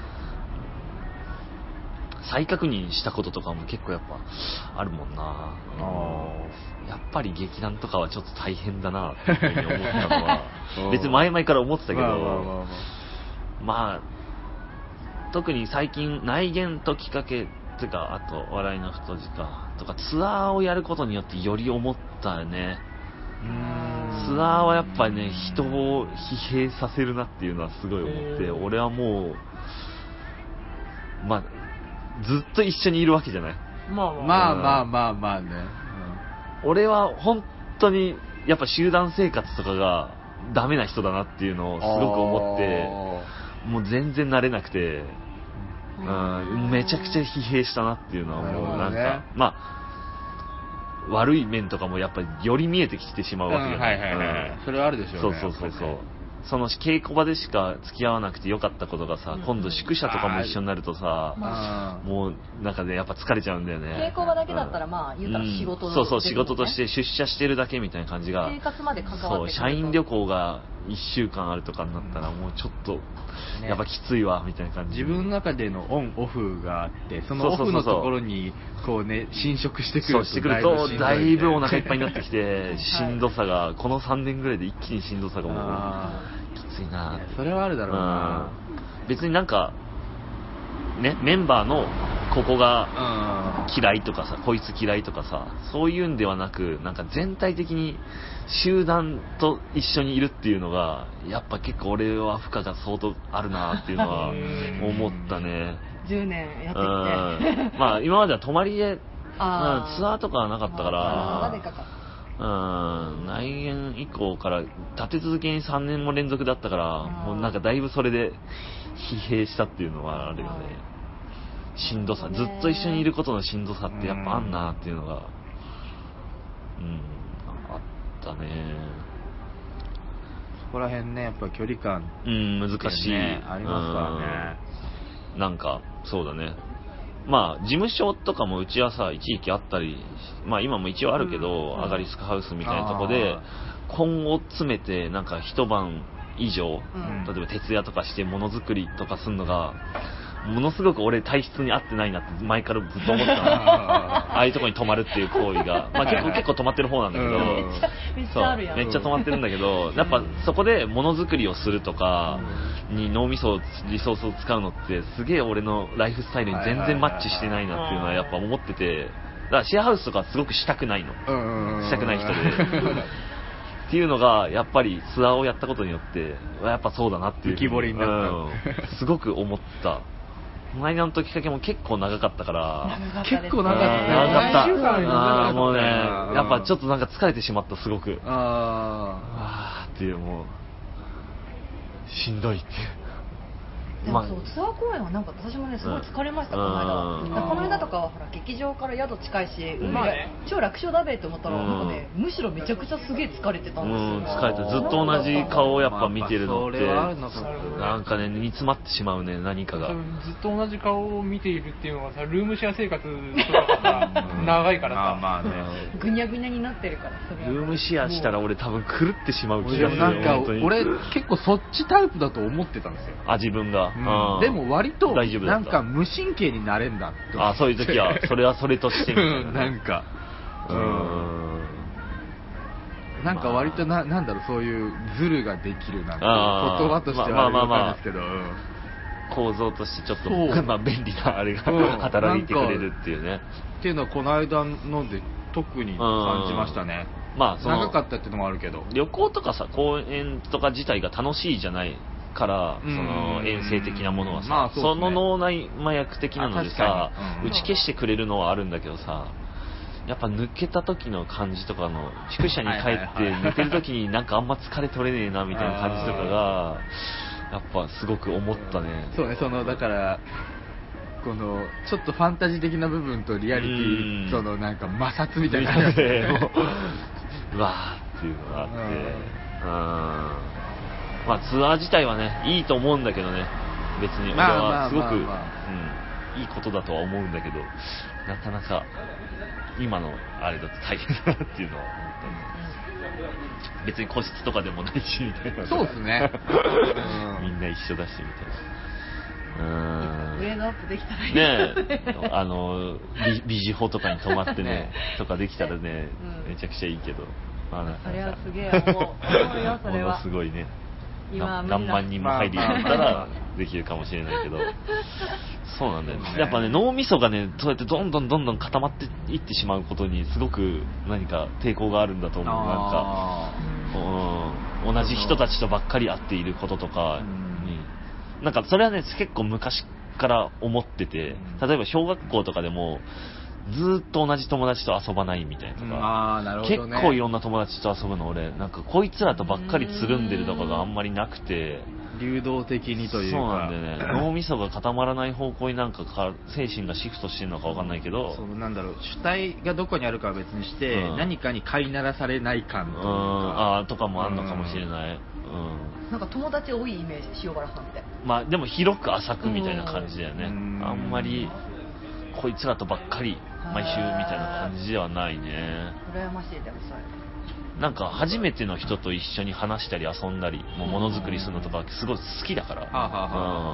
再確認したこととかも結構やっぱあるもんな。やっぱり劇団とかはちょっと大変だなっていうふうに思ったのは別に前々から思ってたけど、まあ特に最近内言ときっかけとか、あと笑いの太字かとかツアーをやることによってより思ったよね。ツアーはやっぱりね、人を疲弊させるなっていうのはすごい思って、俺はもうまあずっと一緒にいるわけじゃない。 まあね、 俺は本当にやっぱ集団生活とかがダメな人だなっていうのをすごく思って、もう全然慣れなくて、めちゃくちゃ疲弊したなっていうのはもうなんか、まあ悪い面とかもやっぱりより見えてきてしまうわけじゃない。 それはあるでしょうね。 そうその稽古場でしか付き合わなくてよかったことがさ、今度宿舎とかも一緒になるとさ、もうなんかねやっぱ疲れちゃうんだよね。 稽古場だけだったらまあ言うたら仕事の、 そう仕事として出社してるだけみたいな感じが、 生活まで関わってくると、 社員旅行が1週間あるとかになったらもうちょっとやっぱきついわみたいな感じ。 自分の中でのオンオフがあって、そのオフのところにこうね侵食してくるとだいぶお腹いっぱいになってきてしんどさがこの3年ぐらいで一気にしんどさがもうきついな。 それはあるだろうな。 別になんかね、メンバーのここが嫌いとかさ、こいつ嫌いとかさ、そういうんではなく、なんか全体的に集団と一緒にいるっていうのがやっぱ結構俺は負荷が相当あるなっていうのは思ったね。 10年やってきてまあ今までは泊まりでツアーとかはなかったから、内縁以降から立て続けに3年も連続だったから、もうなんかだいぶそれで疲弊したっていうのはあるよね。しんどさ、ずっと一緒にいることのしんどさってやっぱあんなっていうのがあったね。 そこら辺ね、やっぱ距離感難しい、 ありますからね。 なんかそうだね。まあ事務所とかもうちはさ一時期あったり、まあ今も一応あるけど、アガリスクハウスみたいなとこで今後詰めてなんか一晩以上、例えば徹夜とかしてものづくりとかするのがものすごく俺体質に合ってないなって前からずっと思ってたのああいうとこに泊まるっていう行為が、まあ、結構泊まってる方なんだけど、 めっちゃあるやん。 めっちゃ泊まってるんだけど、やっぱそこでものづくりをするとかに脳みそリソースを使うのってすげえ俺のライフスタイルに全然マッチしてないなっていうのはやっぱ思ってて、だからシェアハウスとかすごくしたくないの、したくない人でっていうのがやっぱりツアーをやったことによってやっぱそうだなっていう浮き彫りになった、 すごく思った。 この間のきっかけも結構長かったから、 結構長かったね。 長かった。 毎週間に長かったもうね、やっぱちょっとなんか疲れてしまった、すごく。っていう、もう、しんどいっていう。 でもそう、ツアー公演はなんか私もねすごい疲れました、この間は。この間とかはほら劇場から宿近いし、超楽勝だべって思ったら、なんかねむしろめちゃくちゃすげえ疲れてたんですよ。 疲れてずっと同じ顔をやっぱ見てるのって、 なんかね煮詰まってしまうね、何かが。 ずっと同じ顔を見ているっていうのはさ、ルームシェア生活とかが長いからさ、 まあね、 ぐにゃぐにゃになってるから。それはルームシェアしたら俺多分狂ってしまう気がする。 なんか俺結構そっちタイプだと思ってたんですよ。 自分が。 でも割と大丈夫だったなんか無神経になれんだって。 そういう時はそれはそれとしてみたいな、 なんかなんか割となんだろう、そういうズルができるなんて言葉としてはあるんですけど、 構造としてちょっと便利なあれが働いてくれるっていうね。 っていうのはこの間ので特に感じましたね。長かったっていうのもあるけど、 旅行とかさ、公演とか自体が楽しいじゃないからその遠征的なものはさ、その脳内麻薬的なのでさ、打ち消してくれるのはあるんだけどさ、やっぱ抜けた時の感じとかの、宿舎に帰って寝てる時になんかあんま疲れ取れねえなみたいな感じとかがやっぱすごく思ったね。 そうね、だからこのちょっとファンタジー的な部分とリアリティ、そのなんか摩擦みたいな感じでうわーっていうのがあって、ツアー自体はねいいと思うんだけどね、別に俺はすごくいいことだとは思うんだけど、なかなか今のあれだと大変だなっていうのは思った。別に個室とかでもないしみたいな。 そうですねみんな一緒だしみたいな。 グレードアップできたらいいですね。ビジホとかに泊まってねとかできたらね、めちゃくちゃいいけど、 それはすげえ思うよ、それはものすごいね、 何万人も入るようになったらできるかもしれないけど、そうなんだよね。やっぱね、脳みそがね、そうやってどんどん固まっていってしまうことにすごく何か抵抗があるんだと思う。なんか、同じ人たちとばっかり会っていることとかに、なんかそれはね、結構昔から思ってて、例えば小学校とかでも、ずーっと同じ友達と遊ばないみたいなとか、結構いろんな友達と遊ぶの俺、なんかこいつらとばっかりつるんでるとかがあんまりなくて、 流動的にというか、 そうなんでね、脳みそが固まらない方向になんか精神がシフトしてるのかわかんないけど、 なんだろう、主体がどこにあるかは別にして、何かに飼いならされない感とか、 とかもあんのかもしれない。 なんか友達多いイメージ、塩原さんって。 でも広く浅くみたいな感じだよね。あんまりこいつらとばっかり毎週みたいな感じではないね。 羨ましい。でもそれなんか初めての人と一緒に話したり遊んだり、ものづくりするのとかすごい好きだから、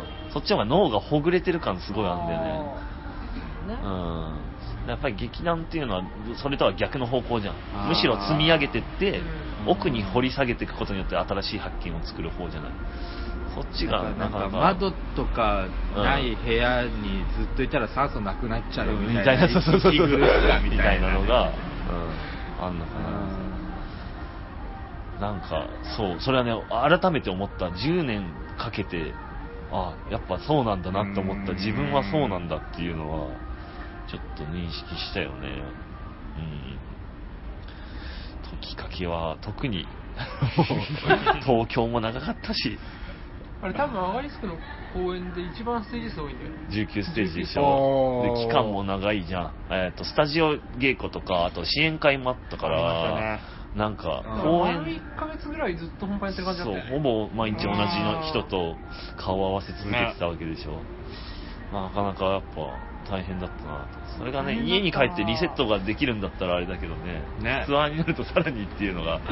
そっちの方が脳がほぐれてる感すごいあるんだよね。やっぱり劇団っていうのはそれとは逆の方向じゃん。むしろ積み上げてって奥に掘り下げていくことによって新しい発見を作る方じゃない。そっちがなんか窓とかない部屋にずっといたら酸素なくなっちゃうみたいな、 みたいなのがあんのかな。なんかそれはね改めて思った。10年かけてやっぱそうなんだなと思った。自分はそうなんだっていうのはちょっと認識したよね。きっかけは特に東京も長かったし、 あれ多分アガリスクの公演で一番ステージ数多いんだよ。 19ステージでしょ。で期間も長いじゃん。スタジオ稽古とかあと支援会もあったから、なんか公演1ヶ月ぐらいずっと本番やってる感じだったよね。 ほぼ毎日同じの人と顔を合わせ続けてたわけでしょ。なかなかやっぱ大変だったなと。それがね、家に帰ってリセットができるんだったらあれだけどね、ツアーになるとさらにっていうのが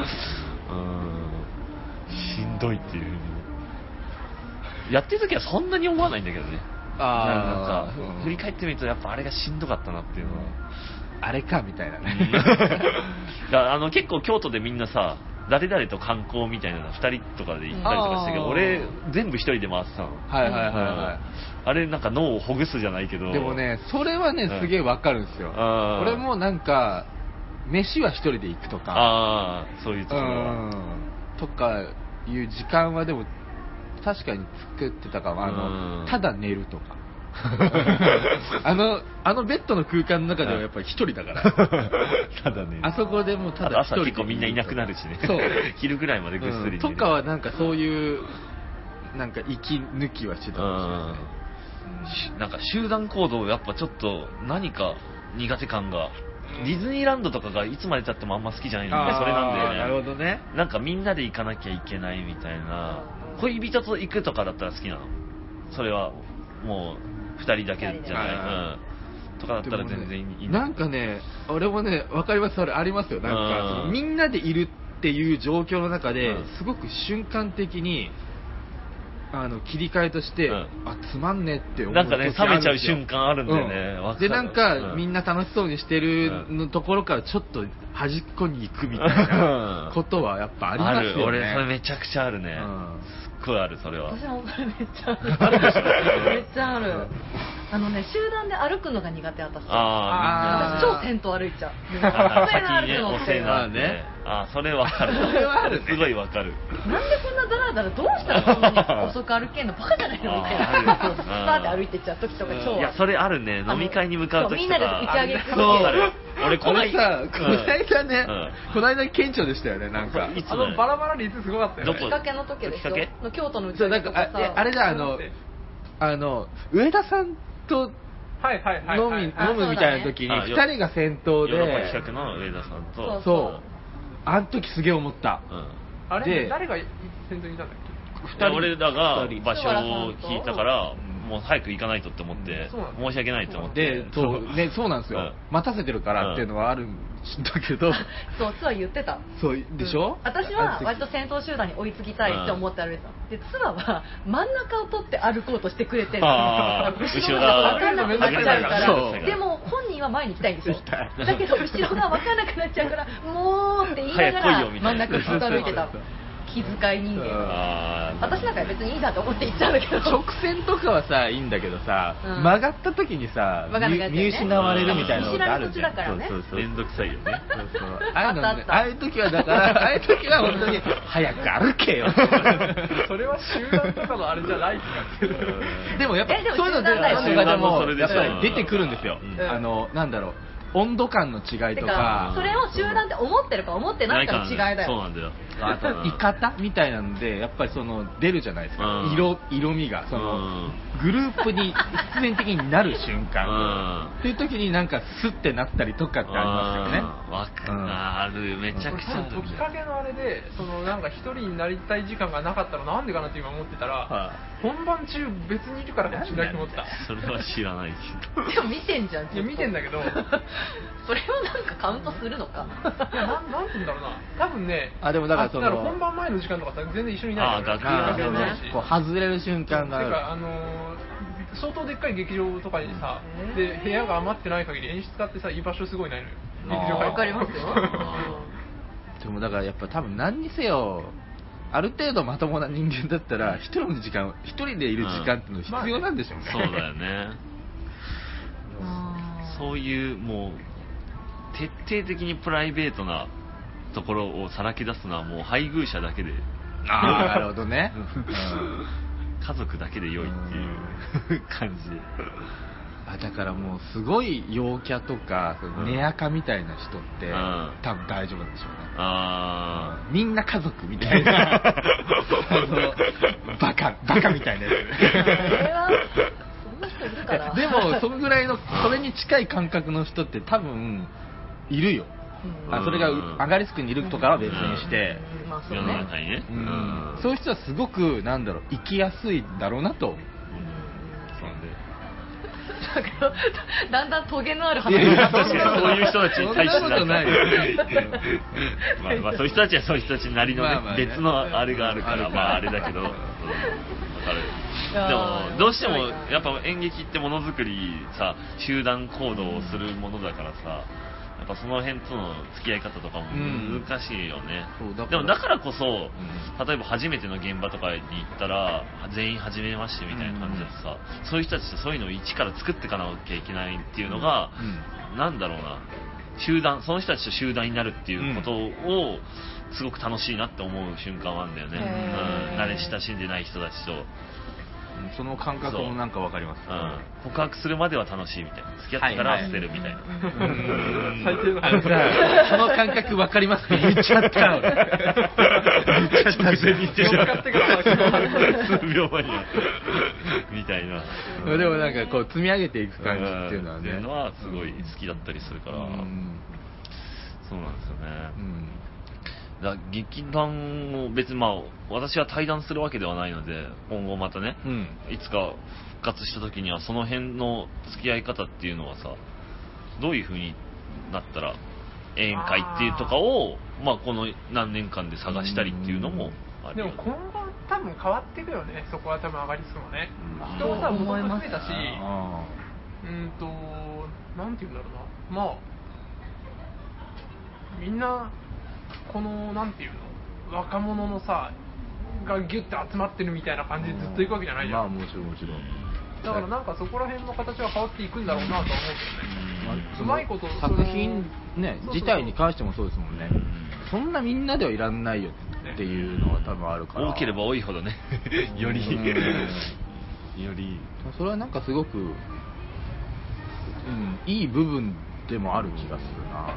しんどいっていう風にやってる時はそんなに思わないんだけどね。なんか振り返ってみるとやっぱあれがしんどかったなっていうのは、 あれかみたいなね。 結構京都でみんなさ、誰々と観光みたいなの2人とかで行ったりとかしたけど、俺全部1人で回ってたの。あれなんか脳をほぐすじゃないけど、 でもねそれはねすげえわかるんですよ。俺もなんか飯は1人で行くとか、 そういうところとかいう時間はでも確かに作ってたかも。ただ寝るとか、 あのベッドの空間の中ではやっぱり一人だからただね、 あそこでもうただ一人で朝結構みんないなくなるしね。 そう。 昼ぐらいまでぐっすり寝る、 とかはなんかそういうなんか息抜きはしてたかもしれないですね。 なんか集団行動やっぱちょっと何か苦手感が、ディズニーランドとかがいつまで経ってもあんま好きじゃないので、それなんだよね。 なるほどね。 なんかみんなで行かなきゃいけないみたいな。恋人と行くとかだったら好きなの。それはもう2人だけじゃない。とかだったら全然いい、 なんかね、俺もね、わかります、それありますよ。なんかみんなでいるっていう状況の中で、すごく瞬間的に切り替えとして、つまんねって思うなんかね、冷めちゃう瞬間あるんだよね。 で、なんか、みんな楽しそうにしてるのところからちょっと端っこに行くみたいなことはやっぱありますよね。 俺、それめちゃくちゃあるね。すっごいある、それは。 私もそれめっちゃある。めっちゃある。集団で歩くのが苦手、私。私超先頭歩いちゃう。 先にね、遅いなね。それわかる。 それはある。 すごいわかる。 なんでこんなダラダラどうしたらこんなに遅く歩けんのバカじゃないのみたいな。スパーって歩いてっちゃう時とか超。 いや、それあるね。飲み会に向かう時とか。 みんなで打ち上げ行くそう。 俺この間ね、この間顕著でしたよね、なんか。 バラバラ率すごかったよね。 きっかけの時でしょ。京都の打ちそう、なん上げとかか、あれじゃ上田さんと飲むみたいな時に2人が先頭で、 ヨーロッパ企画の上田さんと、 そう、あの時すげえ思った。 あれ誰が先頭にいたんだっけ？ 俺らが場所を聞いたから、もう早く行かないとって思って、申し訳ないと思って。 そうなんですよ。待たせてるからっていうのはあるんだけど。 そう、ツアー言ってた。 そうでしょ？ 私は割と先頭集団に追いつきたいって思って歩いてた。で、ツアーは真ん中を取って歩こうとしてくれてる。後ろが分かんなくなっちゃうから。でも本人は前に行きたいんですよ。だけど後ろが分かんなくなっちゃうから、もうって言いながら真ん中ずっと歩いてた。気遣い人間。私なんか別にいいなと思って行っちゃうんだけど。 直線とかはさいいんだけどさ、曲がった時にさ見失われるみたいなのがあるじゃん。 めんどくさいよね。 ああいう時はだからああいう時は本当に早く歩けよ。 それは集団とかのあれじゃない気がする。 でもやっぱそういうのでやっぱり出てくるんですよ。なんだろう。温度感の違いとか、 それを集団って思ってるか思ってないかの違いだよ。 そうなんだよ。 あと居方みたいなのでやっぱり出るじゃないですか。色味がグループに必然的になる瞬間っていう時になんかスッてなったりとかってありますよね。 わかる。めちゃくちゃある。 時かけのあれでなんか一人になりたい時間がなかったらなんでかなって今思ってたら、本番中別にいるからかもしれないと思った。 それは知らないけど。 でも見てんじゃん。 いや見てんだけど。 それをなんかカウントするのか。 いやなんて言うんだろうな。多分ね。 でもだから本番前の時間とかさ全然一緒にいないから。 楽屋ね。こう外れる瞬間がある。 てか相当でっかい劇場とかにさ、で部屋が余ってない限り演出家ってさ居場所すごいないのよ。劇場わかりますよ。 でもだからやっぱ多分何にせよ。ある程度まともな人間だったら一人でいる時間っての必要なんでしょうね。 そうだよね。そういうもう徹底的にプライベートなところをさらけ出すのはもう配偶者だけで。 なるほどね。 家族だけで良いっていう感じ。 だからもうすごい陽キャとか寝垢みたいな人って多分大丈夫なんでしょうね。みんな家族みたいなバカみたいなやつ。でもそのぐらいのそれに近い感覚の人って多分いるよ。それがアガリスクにいるとかは別にして、 世の中にね。 そういう人はすごく生きやすいだろうなと。 だんだんトゲのある話そういう人たちに対してない。そういう人たちはそういう人たちなりの別のあれがあるからあれだけど。わかる。でもどうしてもやっぱ演劇ってものづくりさ集団行動をするものだからさ。やっぱその辺との付き合い方とかも難しいよね。でもだからこそ、例えば初めての現場とかに行ったら全員初めましてみたいな感じでさ、そういう人たちとそういうのを一から作っていかなきゃいけないっていうのが、なんだろうな、その人たちと集団になるっていうことをすごく楽しいなって思う瞬間はあるんだよね。慣れ親しんでない人たちと。 その感覚もなんかわかります。 告白するまでは楽しいみたいな。付き合ってからは捨てるみたいな。 最低なその感覚わかりますって言っちゃった。言っちゃった。 直前に言ってしま使ってから数秒前にみたいな。 でもなんかこう積み上げていく感じっていうのはね。 っていうのはすごい好きだったりするから。そうなんですよね。だから劇団も別に私は対談するわけではないので、今後またね、いつか復活した時にはその辺の付き合い方っていうのはさ、どういう風になったら宴会っていうとかをこの何年間で探したりっていうのもあるよね。 でも今後多分変わっていくよね。そこは多分上がりつくもね。人もさ元々増えたし、なんていうんだろうな、みんなこのなんていうの、若者のさがギュッて集まってるみたいな感じでずっといくわけじゃないじゃん。 もちろんだからなんかそこら辺の形は変わっていくんだろうなとは思うけどね。うまいこと作品ね自体に関してもそうですもんね。そんなみんなではいらんないよっていうのは多分あるから。 多ければ多いほどねよりそれはなんかすごく、いい部分でもある気がするな。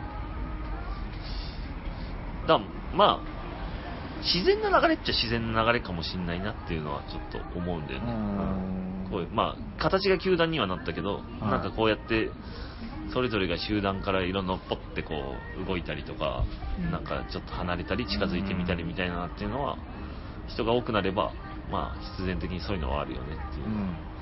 自然な流れっちゃ自然な流れかもしんないなっていうのはちょっと思うんだよね。こういう形が球団にはなったけど、なんかこうやってそれぞれが集団からいろんなポッてこう動いたりとか、なんかちょっと離れたり近づいてみたりみたいなっていうのは、人が多くなれば必然的にそういうのはあるよねっていう。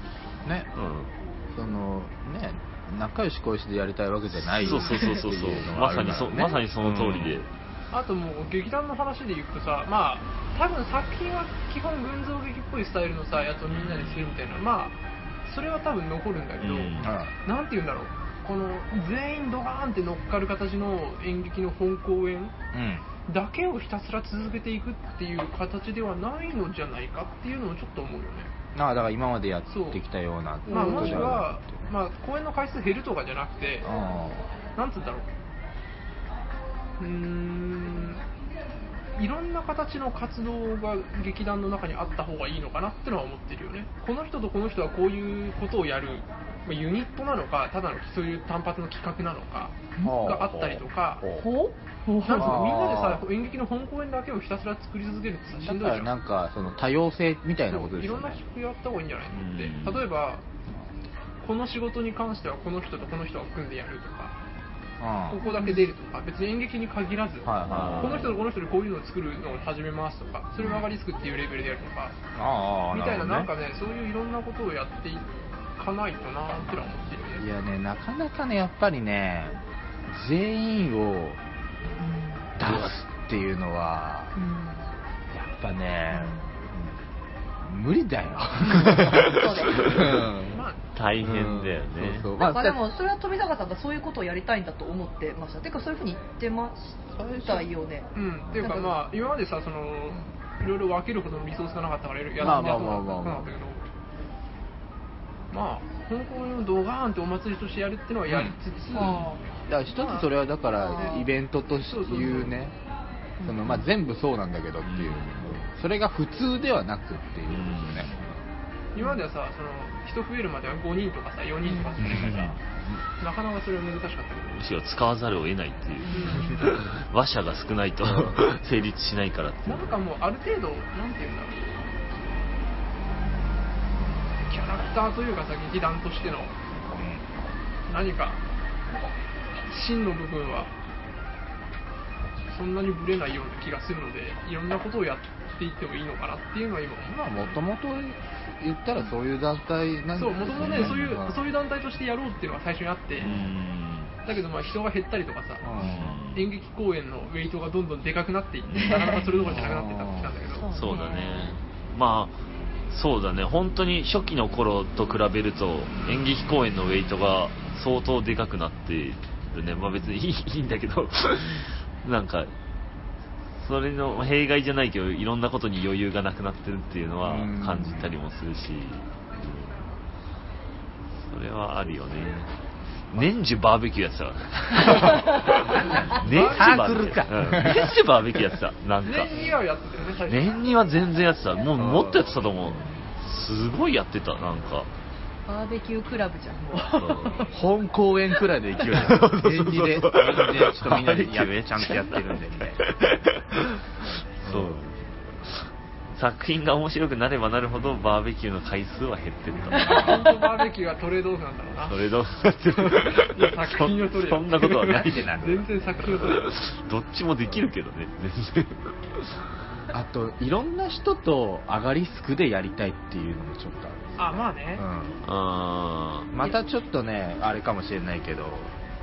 そのね、仲良し恋しでやりたいわけじゃない。 そうまさにその通りで。 あともう劇団の話で言うとさ、多分作品は基本群像劇っぽいスタイルのさやつをみんなでするみたいな、それは多分残るんだけど、なんていうんだろう、この全員ドガーンって乗っかる形の演劇の本公演だけをひたすら続けていくっていう形ではないのじゃないかっていうのをちょっと思うよね。 だから今までやってきたようなこともしくは、公演の回数減るとかじゃなくて、なんつうんだろう、いろんな形の活動が劇団の中にあった方がいいのかなってのは思ってるよね。この人とこの人はこういうことをやる、ユニットなのかただのそういう単発の企画なのかがあったりとか、なんかみんなでさ演劇の本公演だけをひたすら作り続けるってしんどいじゃん。 なんかその多様性みたいなことですよね。 いろんな企画やった方がいいんじゃないのって。例えばこの仕事に関してはこの人とこの人が組んでやるとか、ここだけ出るとか、別に演劇に限らず、この人とこの人でこういうのを作るのを始めますとか、それが上がりつくっていうレベルでやるとか、みたいな、なんかね、そういういろんなことをやっていかないとなってのは思ってるよね。 いやね、なかなかね、やっぱりね、全員を出すっていうのは、やっぱね、無理だよ。 大変だよね。 でもそれは富永さんがそういうことをやりたいんだと思ってました。てかそういうふうに言ってましたよね。 っていうか今までさ、いろいろ分けるほどのリソースがなかったからやってなかったけど、本当にドガーンってお祭りとしてやるっていうのはやりつつ、 だから一つそれはだからイベントというね、全部そうなんだけどっていう、それが普通ではなくっていうことですね。 今まではさ、人増えるまでは5人とかさ4人とかするからさ、なかなかそれは難しかったけど、 むしろ使わざるを得ないっていう話者が少ないと成立しないからっていう。 なんかもうある程度なんていうんだろう、キャラクターというかさ、劇団としての何か芯の部分はそんなにブレないような気がするので、いろんなことをやっていってもいいのかなっていうのは今もともと言ったらそういう団体なんですよね。 もともとね、そういう団体としてやろうっていうのが最初にあって、だけど人が減ったりとかさ、演劇公演のウェイトがどんどんでかくなっていって、なかなかそれどころじゃなくなってきたんだけど。 そうだね。そうだね、本当に初期の頃と比べると演劇公演のウェイトが相当でかくなってるね。別にいいんだけどなんかそれの弊害じゃないけど、いろんなことに余裕がなくなってるっていうのは感じたりもするし、それはあるよね。年中バーベキューやってたから年中バーベキューやってた。なんか年にはやってたよね、最初。 年には全然やってた。もっとやってたと思う。 すごいやってた、なんか。 バーベキュークラブじゃん、もう。 本公演くらいの勢いで、演じで、ちょっとみんなでちゃんとやってるんでみたいな。 そう。作品が面白くなればなるほどバーベキューの回数は減ってった。 本当バーベキューはトレードオフなんだろうな。 それどうなってる。 作品を取れよ。 そんなことはないでな全然作品を取れよ。 どっちもできるけどね、全然。 あと、いろんな人と上がりスクでやりたいっていうのもちょっとある。 あ、まあね。 またちょっとね、あれかもしれないけど、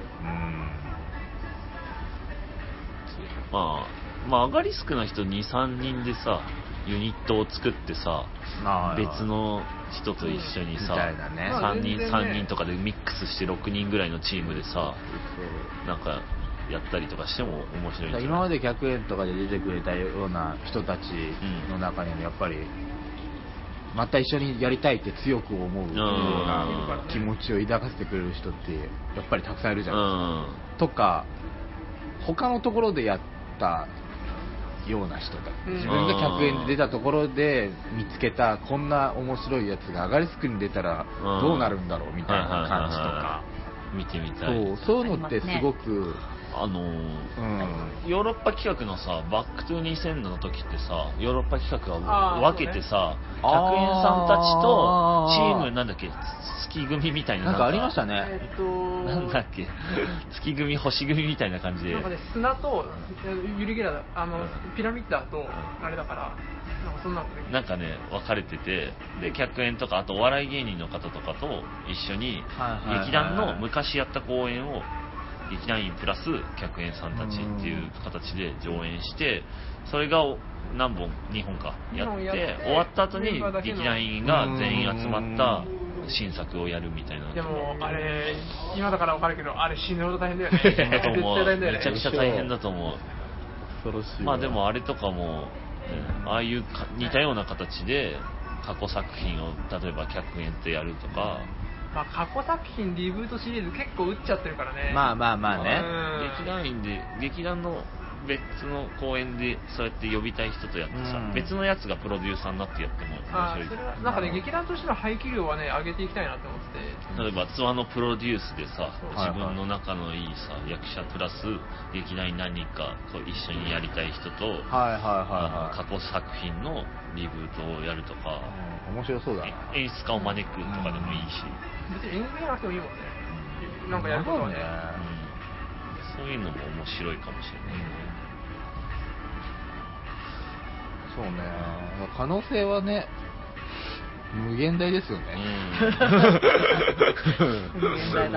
まあ上がり少な人2、3人でさ、ユニットを作ってさ、別の人と一緒にさ、3人とかでミックスして6人ぐらいのチームでさ、なんかやったりとかしても面白いんじゃない？ 今まで100円とかで出てくれたような人たちの中にもやっぱり、また一緒にやりたいって強く思うような気持ちを抱かせてくれる人ってやっぱりたくさんいるじゃないですか。とか、他のところでやったような人だ、自分が100円で出たところで見つけたこんな面白いやつが上がりスクに出たらどうなるんだろうみたいな感じとか見てみたい。 そういうのってすごく、 ヨーロッパ企画のさ、バックトゥ2000の時ってさ、ヨーロッパ企画は分けてさ、100円さんたちとチームなんだっけ、月組みたいな、 なんかありましたね。 なんだっけ、月組星組みたいな感じで、 なんかね、砂とユリゲラだ、ピラミッダーとあれだから、なんかそんなのね、 なんかね分かれてて、で100円とかあとお笑い芸人の方とかと一緒に劇団の昔やった公演を劇団員プラス100円さんたちっていう形で上演して、それが何本2本かやって終わった後に劇団員が全員集まった新作をやるみたいな。 でもあれ今だから分かるけど、あれ死ぬほど大変だよね。 大変だと思う。 絶対大変だよね。 めちゃくちゃ大変だと思う。 恐ろしい。 まあでもあれとかも、ああいう似たような形で過去作品を例えば100円ってやるとか、 まあ過去作品リブートシリーズ結構打っちゃってるからね。 まあね。 劇団員で劇団の別の公演でそうやって呼びたい人とやってさ、別のやつがプロデューサーになってやっても面白い。 それはなんかね、劇団としての排気量はね上げていきたいなって思ってて、 例えばツアーのプロデュースでさ、自分の仲のいいさ役者プラス劇団に何かこう一緒にやりたい人と、過去作品のリブートをやるとか、 面白そうだな。 演出家を招くとかでもいいし、 別に演劇じゃなくてもいいもんね。なんかやることはね、 そういうのも面白いかもしれないね。 そうね、可能性はね、無限大ですよね。 無限大だ。 とかもいいんじゃないですか。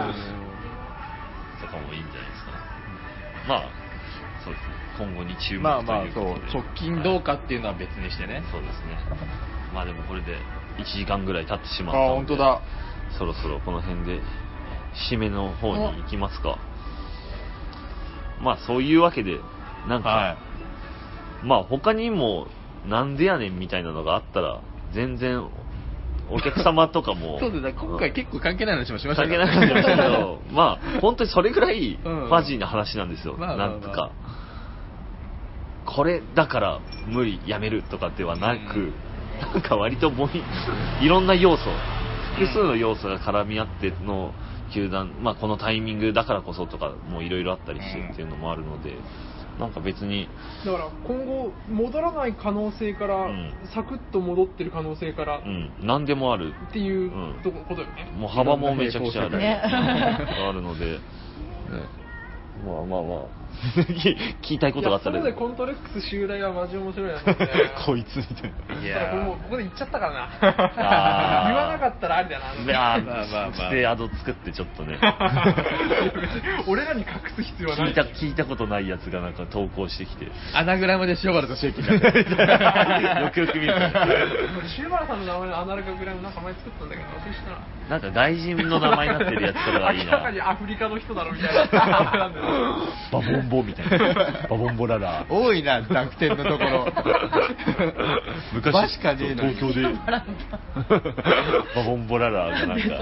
まあ、そうですね。今後に注目ということで。 直近どうかっていうのは別にしてね。 そうですね。まあでもこれで1時間ぐらい経ってしまったので、 本当だ。 そろそろこの辺で締めの方に行きますか。まあそういうわけで、なんか、まあ他にもなんでやねんみたいなのがあったら全然お客様とかもそうだ、今回結構関係ない話もしましたけど、まあ本当にそれぐらいファジーな話なんですよ。なんとかこれだから無理やめるとかではなく、なんか割といろんな要素、複数の要素が絡み合っての球団、まあこのタイミングだからこそとかもいろいろあったりしてっていうのもあるので、なんか別にだから今後戻らない可能性から、サクッと戻ってる可能性から、 何でもあるっていうことよね。 もう幅もめちゃくちゃある、あるので、まあ聞いたいことがあったら、 それでコントレックス襲来はマジ面白いなこいつみたいな。 いやもうここで言っちゃったからな。言わなかったらありだな。 でアド作ってちょっとね俺らに隠す必要はない。 聞いたことないやつがなんか投稿してきて、 アナグラムで塩原とシェイキになってよくよく見る塩原さんの名前のアナグラムなんか前作ったんだけど忘れしたな。 なんか外人の名前になってるやつとかがいいな。 明らかにアフリカの人だろみたいな。 バボンボみたいな。バボンボララー。 多いな、濁点のところ。 昔かねえの東京でバボンボララーがなんか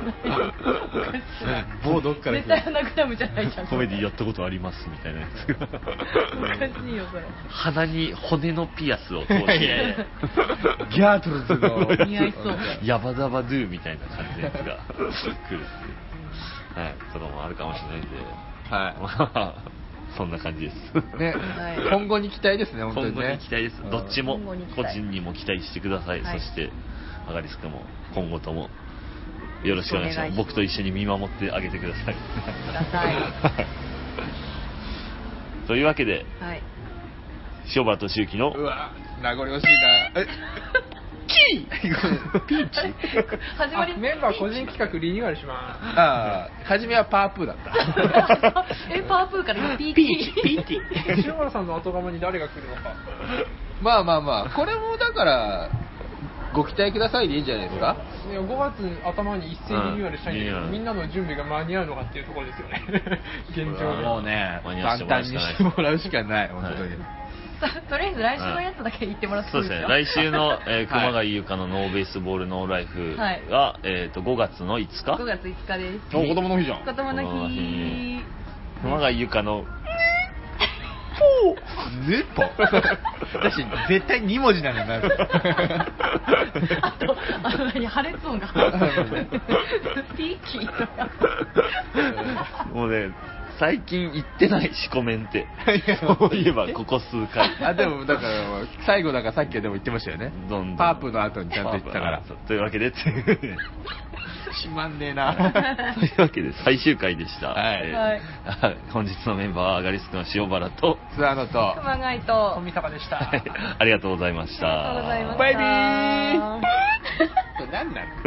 某どっかで絶対アナグラムじゃないじゃん。 コメディやったことありますみたいなやつがおかしいよそれ。 鼻に骨のピアスを通してギャートルズの似合いそうヤバダバドゥみたいな感じのやつが来るっていう、はい、とかもあるかもしれないんで、 はそんな感じですい。ね、 はい今後に期待ですね、本当今にね。 後に期待です、どっちも今後に期個待人にも期待してください、 はいそしてアガリスクも今後ともよろしくお願いします。 お願いします僕と一緒に見守ってあげてください。 ください。 というわけで、 はい。 塩原と周期のうわ、名残惜しいな。キーピーチ始まりメンバー個人企画リニューアルしまああ、初めはパープーだった。 パープーから今ピーチピーチ。 す。塩原さんの後釜に誰が来るのか。 まあまあまあ、これもだから、ご期待くださいでいいんじゃないですか。 いや5月頭に一斉リニューアルしたいんだけど、 うんみんなの準備が間に合うのかっていうところですよね。現状が。 もうね、 間に合わせ簡てもらうしかない単にしてもらうしかない、本当に。 とりあえず来週のやつだけ言ってもらってそうですね、来週の、熊谷優香のノーベースボールノーライフが、5月の5日 5月5日です。 お、子供の日じゃん。 子供の日。 熊谷優香のネポだし、絶対2文字なのよ、まず。 あと、破裂音が。ピーキーとか。 もうね、最近言ってないし、コメンって。そういえば、ここ数回。 あ、でも、だから、最後だからさっきはでも言ってましたよね。 どんどんパープの後にちゃんと言ってたから。 というわけで、 しまんねえな。 というわけで、最終回でした。 はいはい本日のメンバーは、アガリスクの塩原と、 ツアーのと、 熊谷と。 富坂でした。 ありがとうございました。 ありがとうございました。 バイビーこれ何なの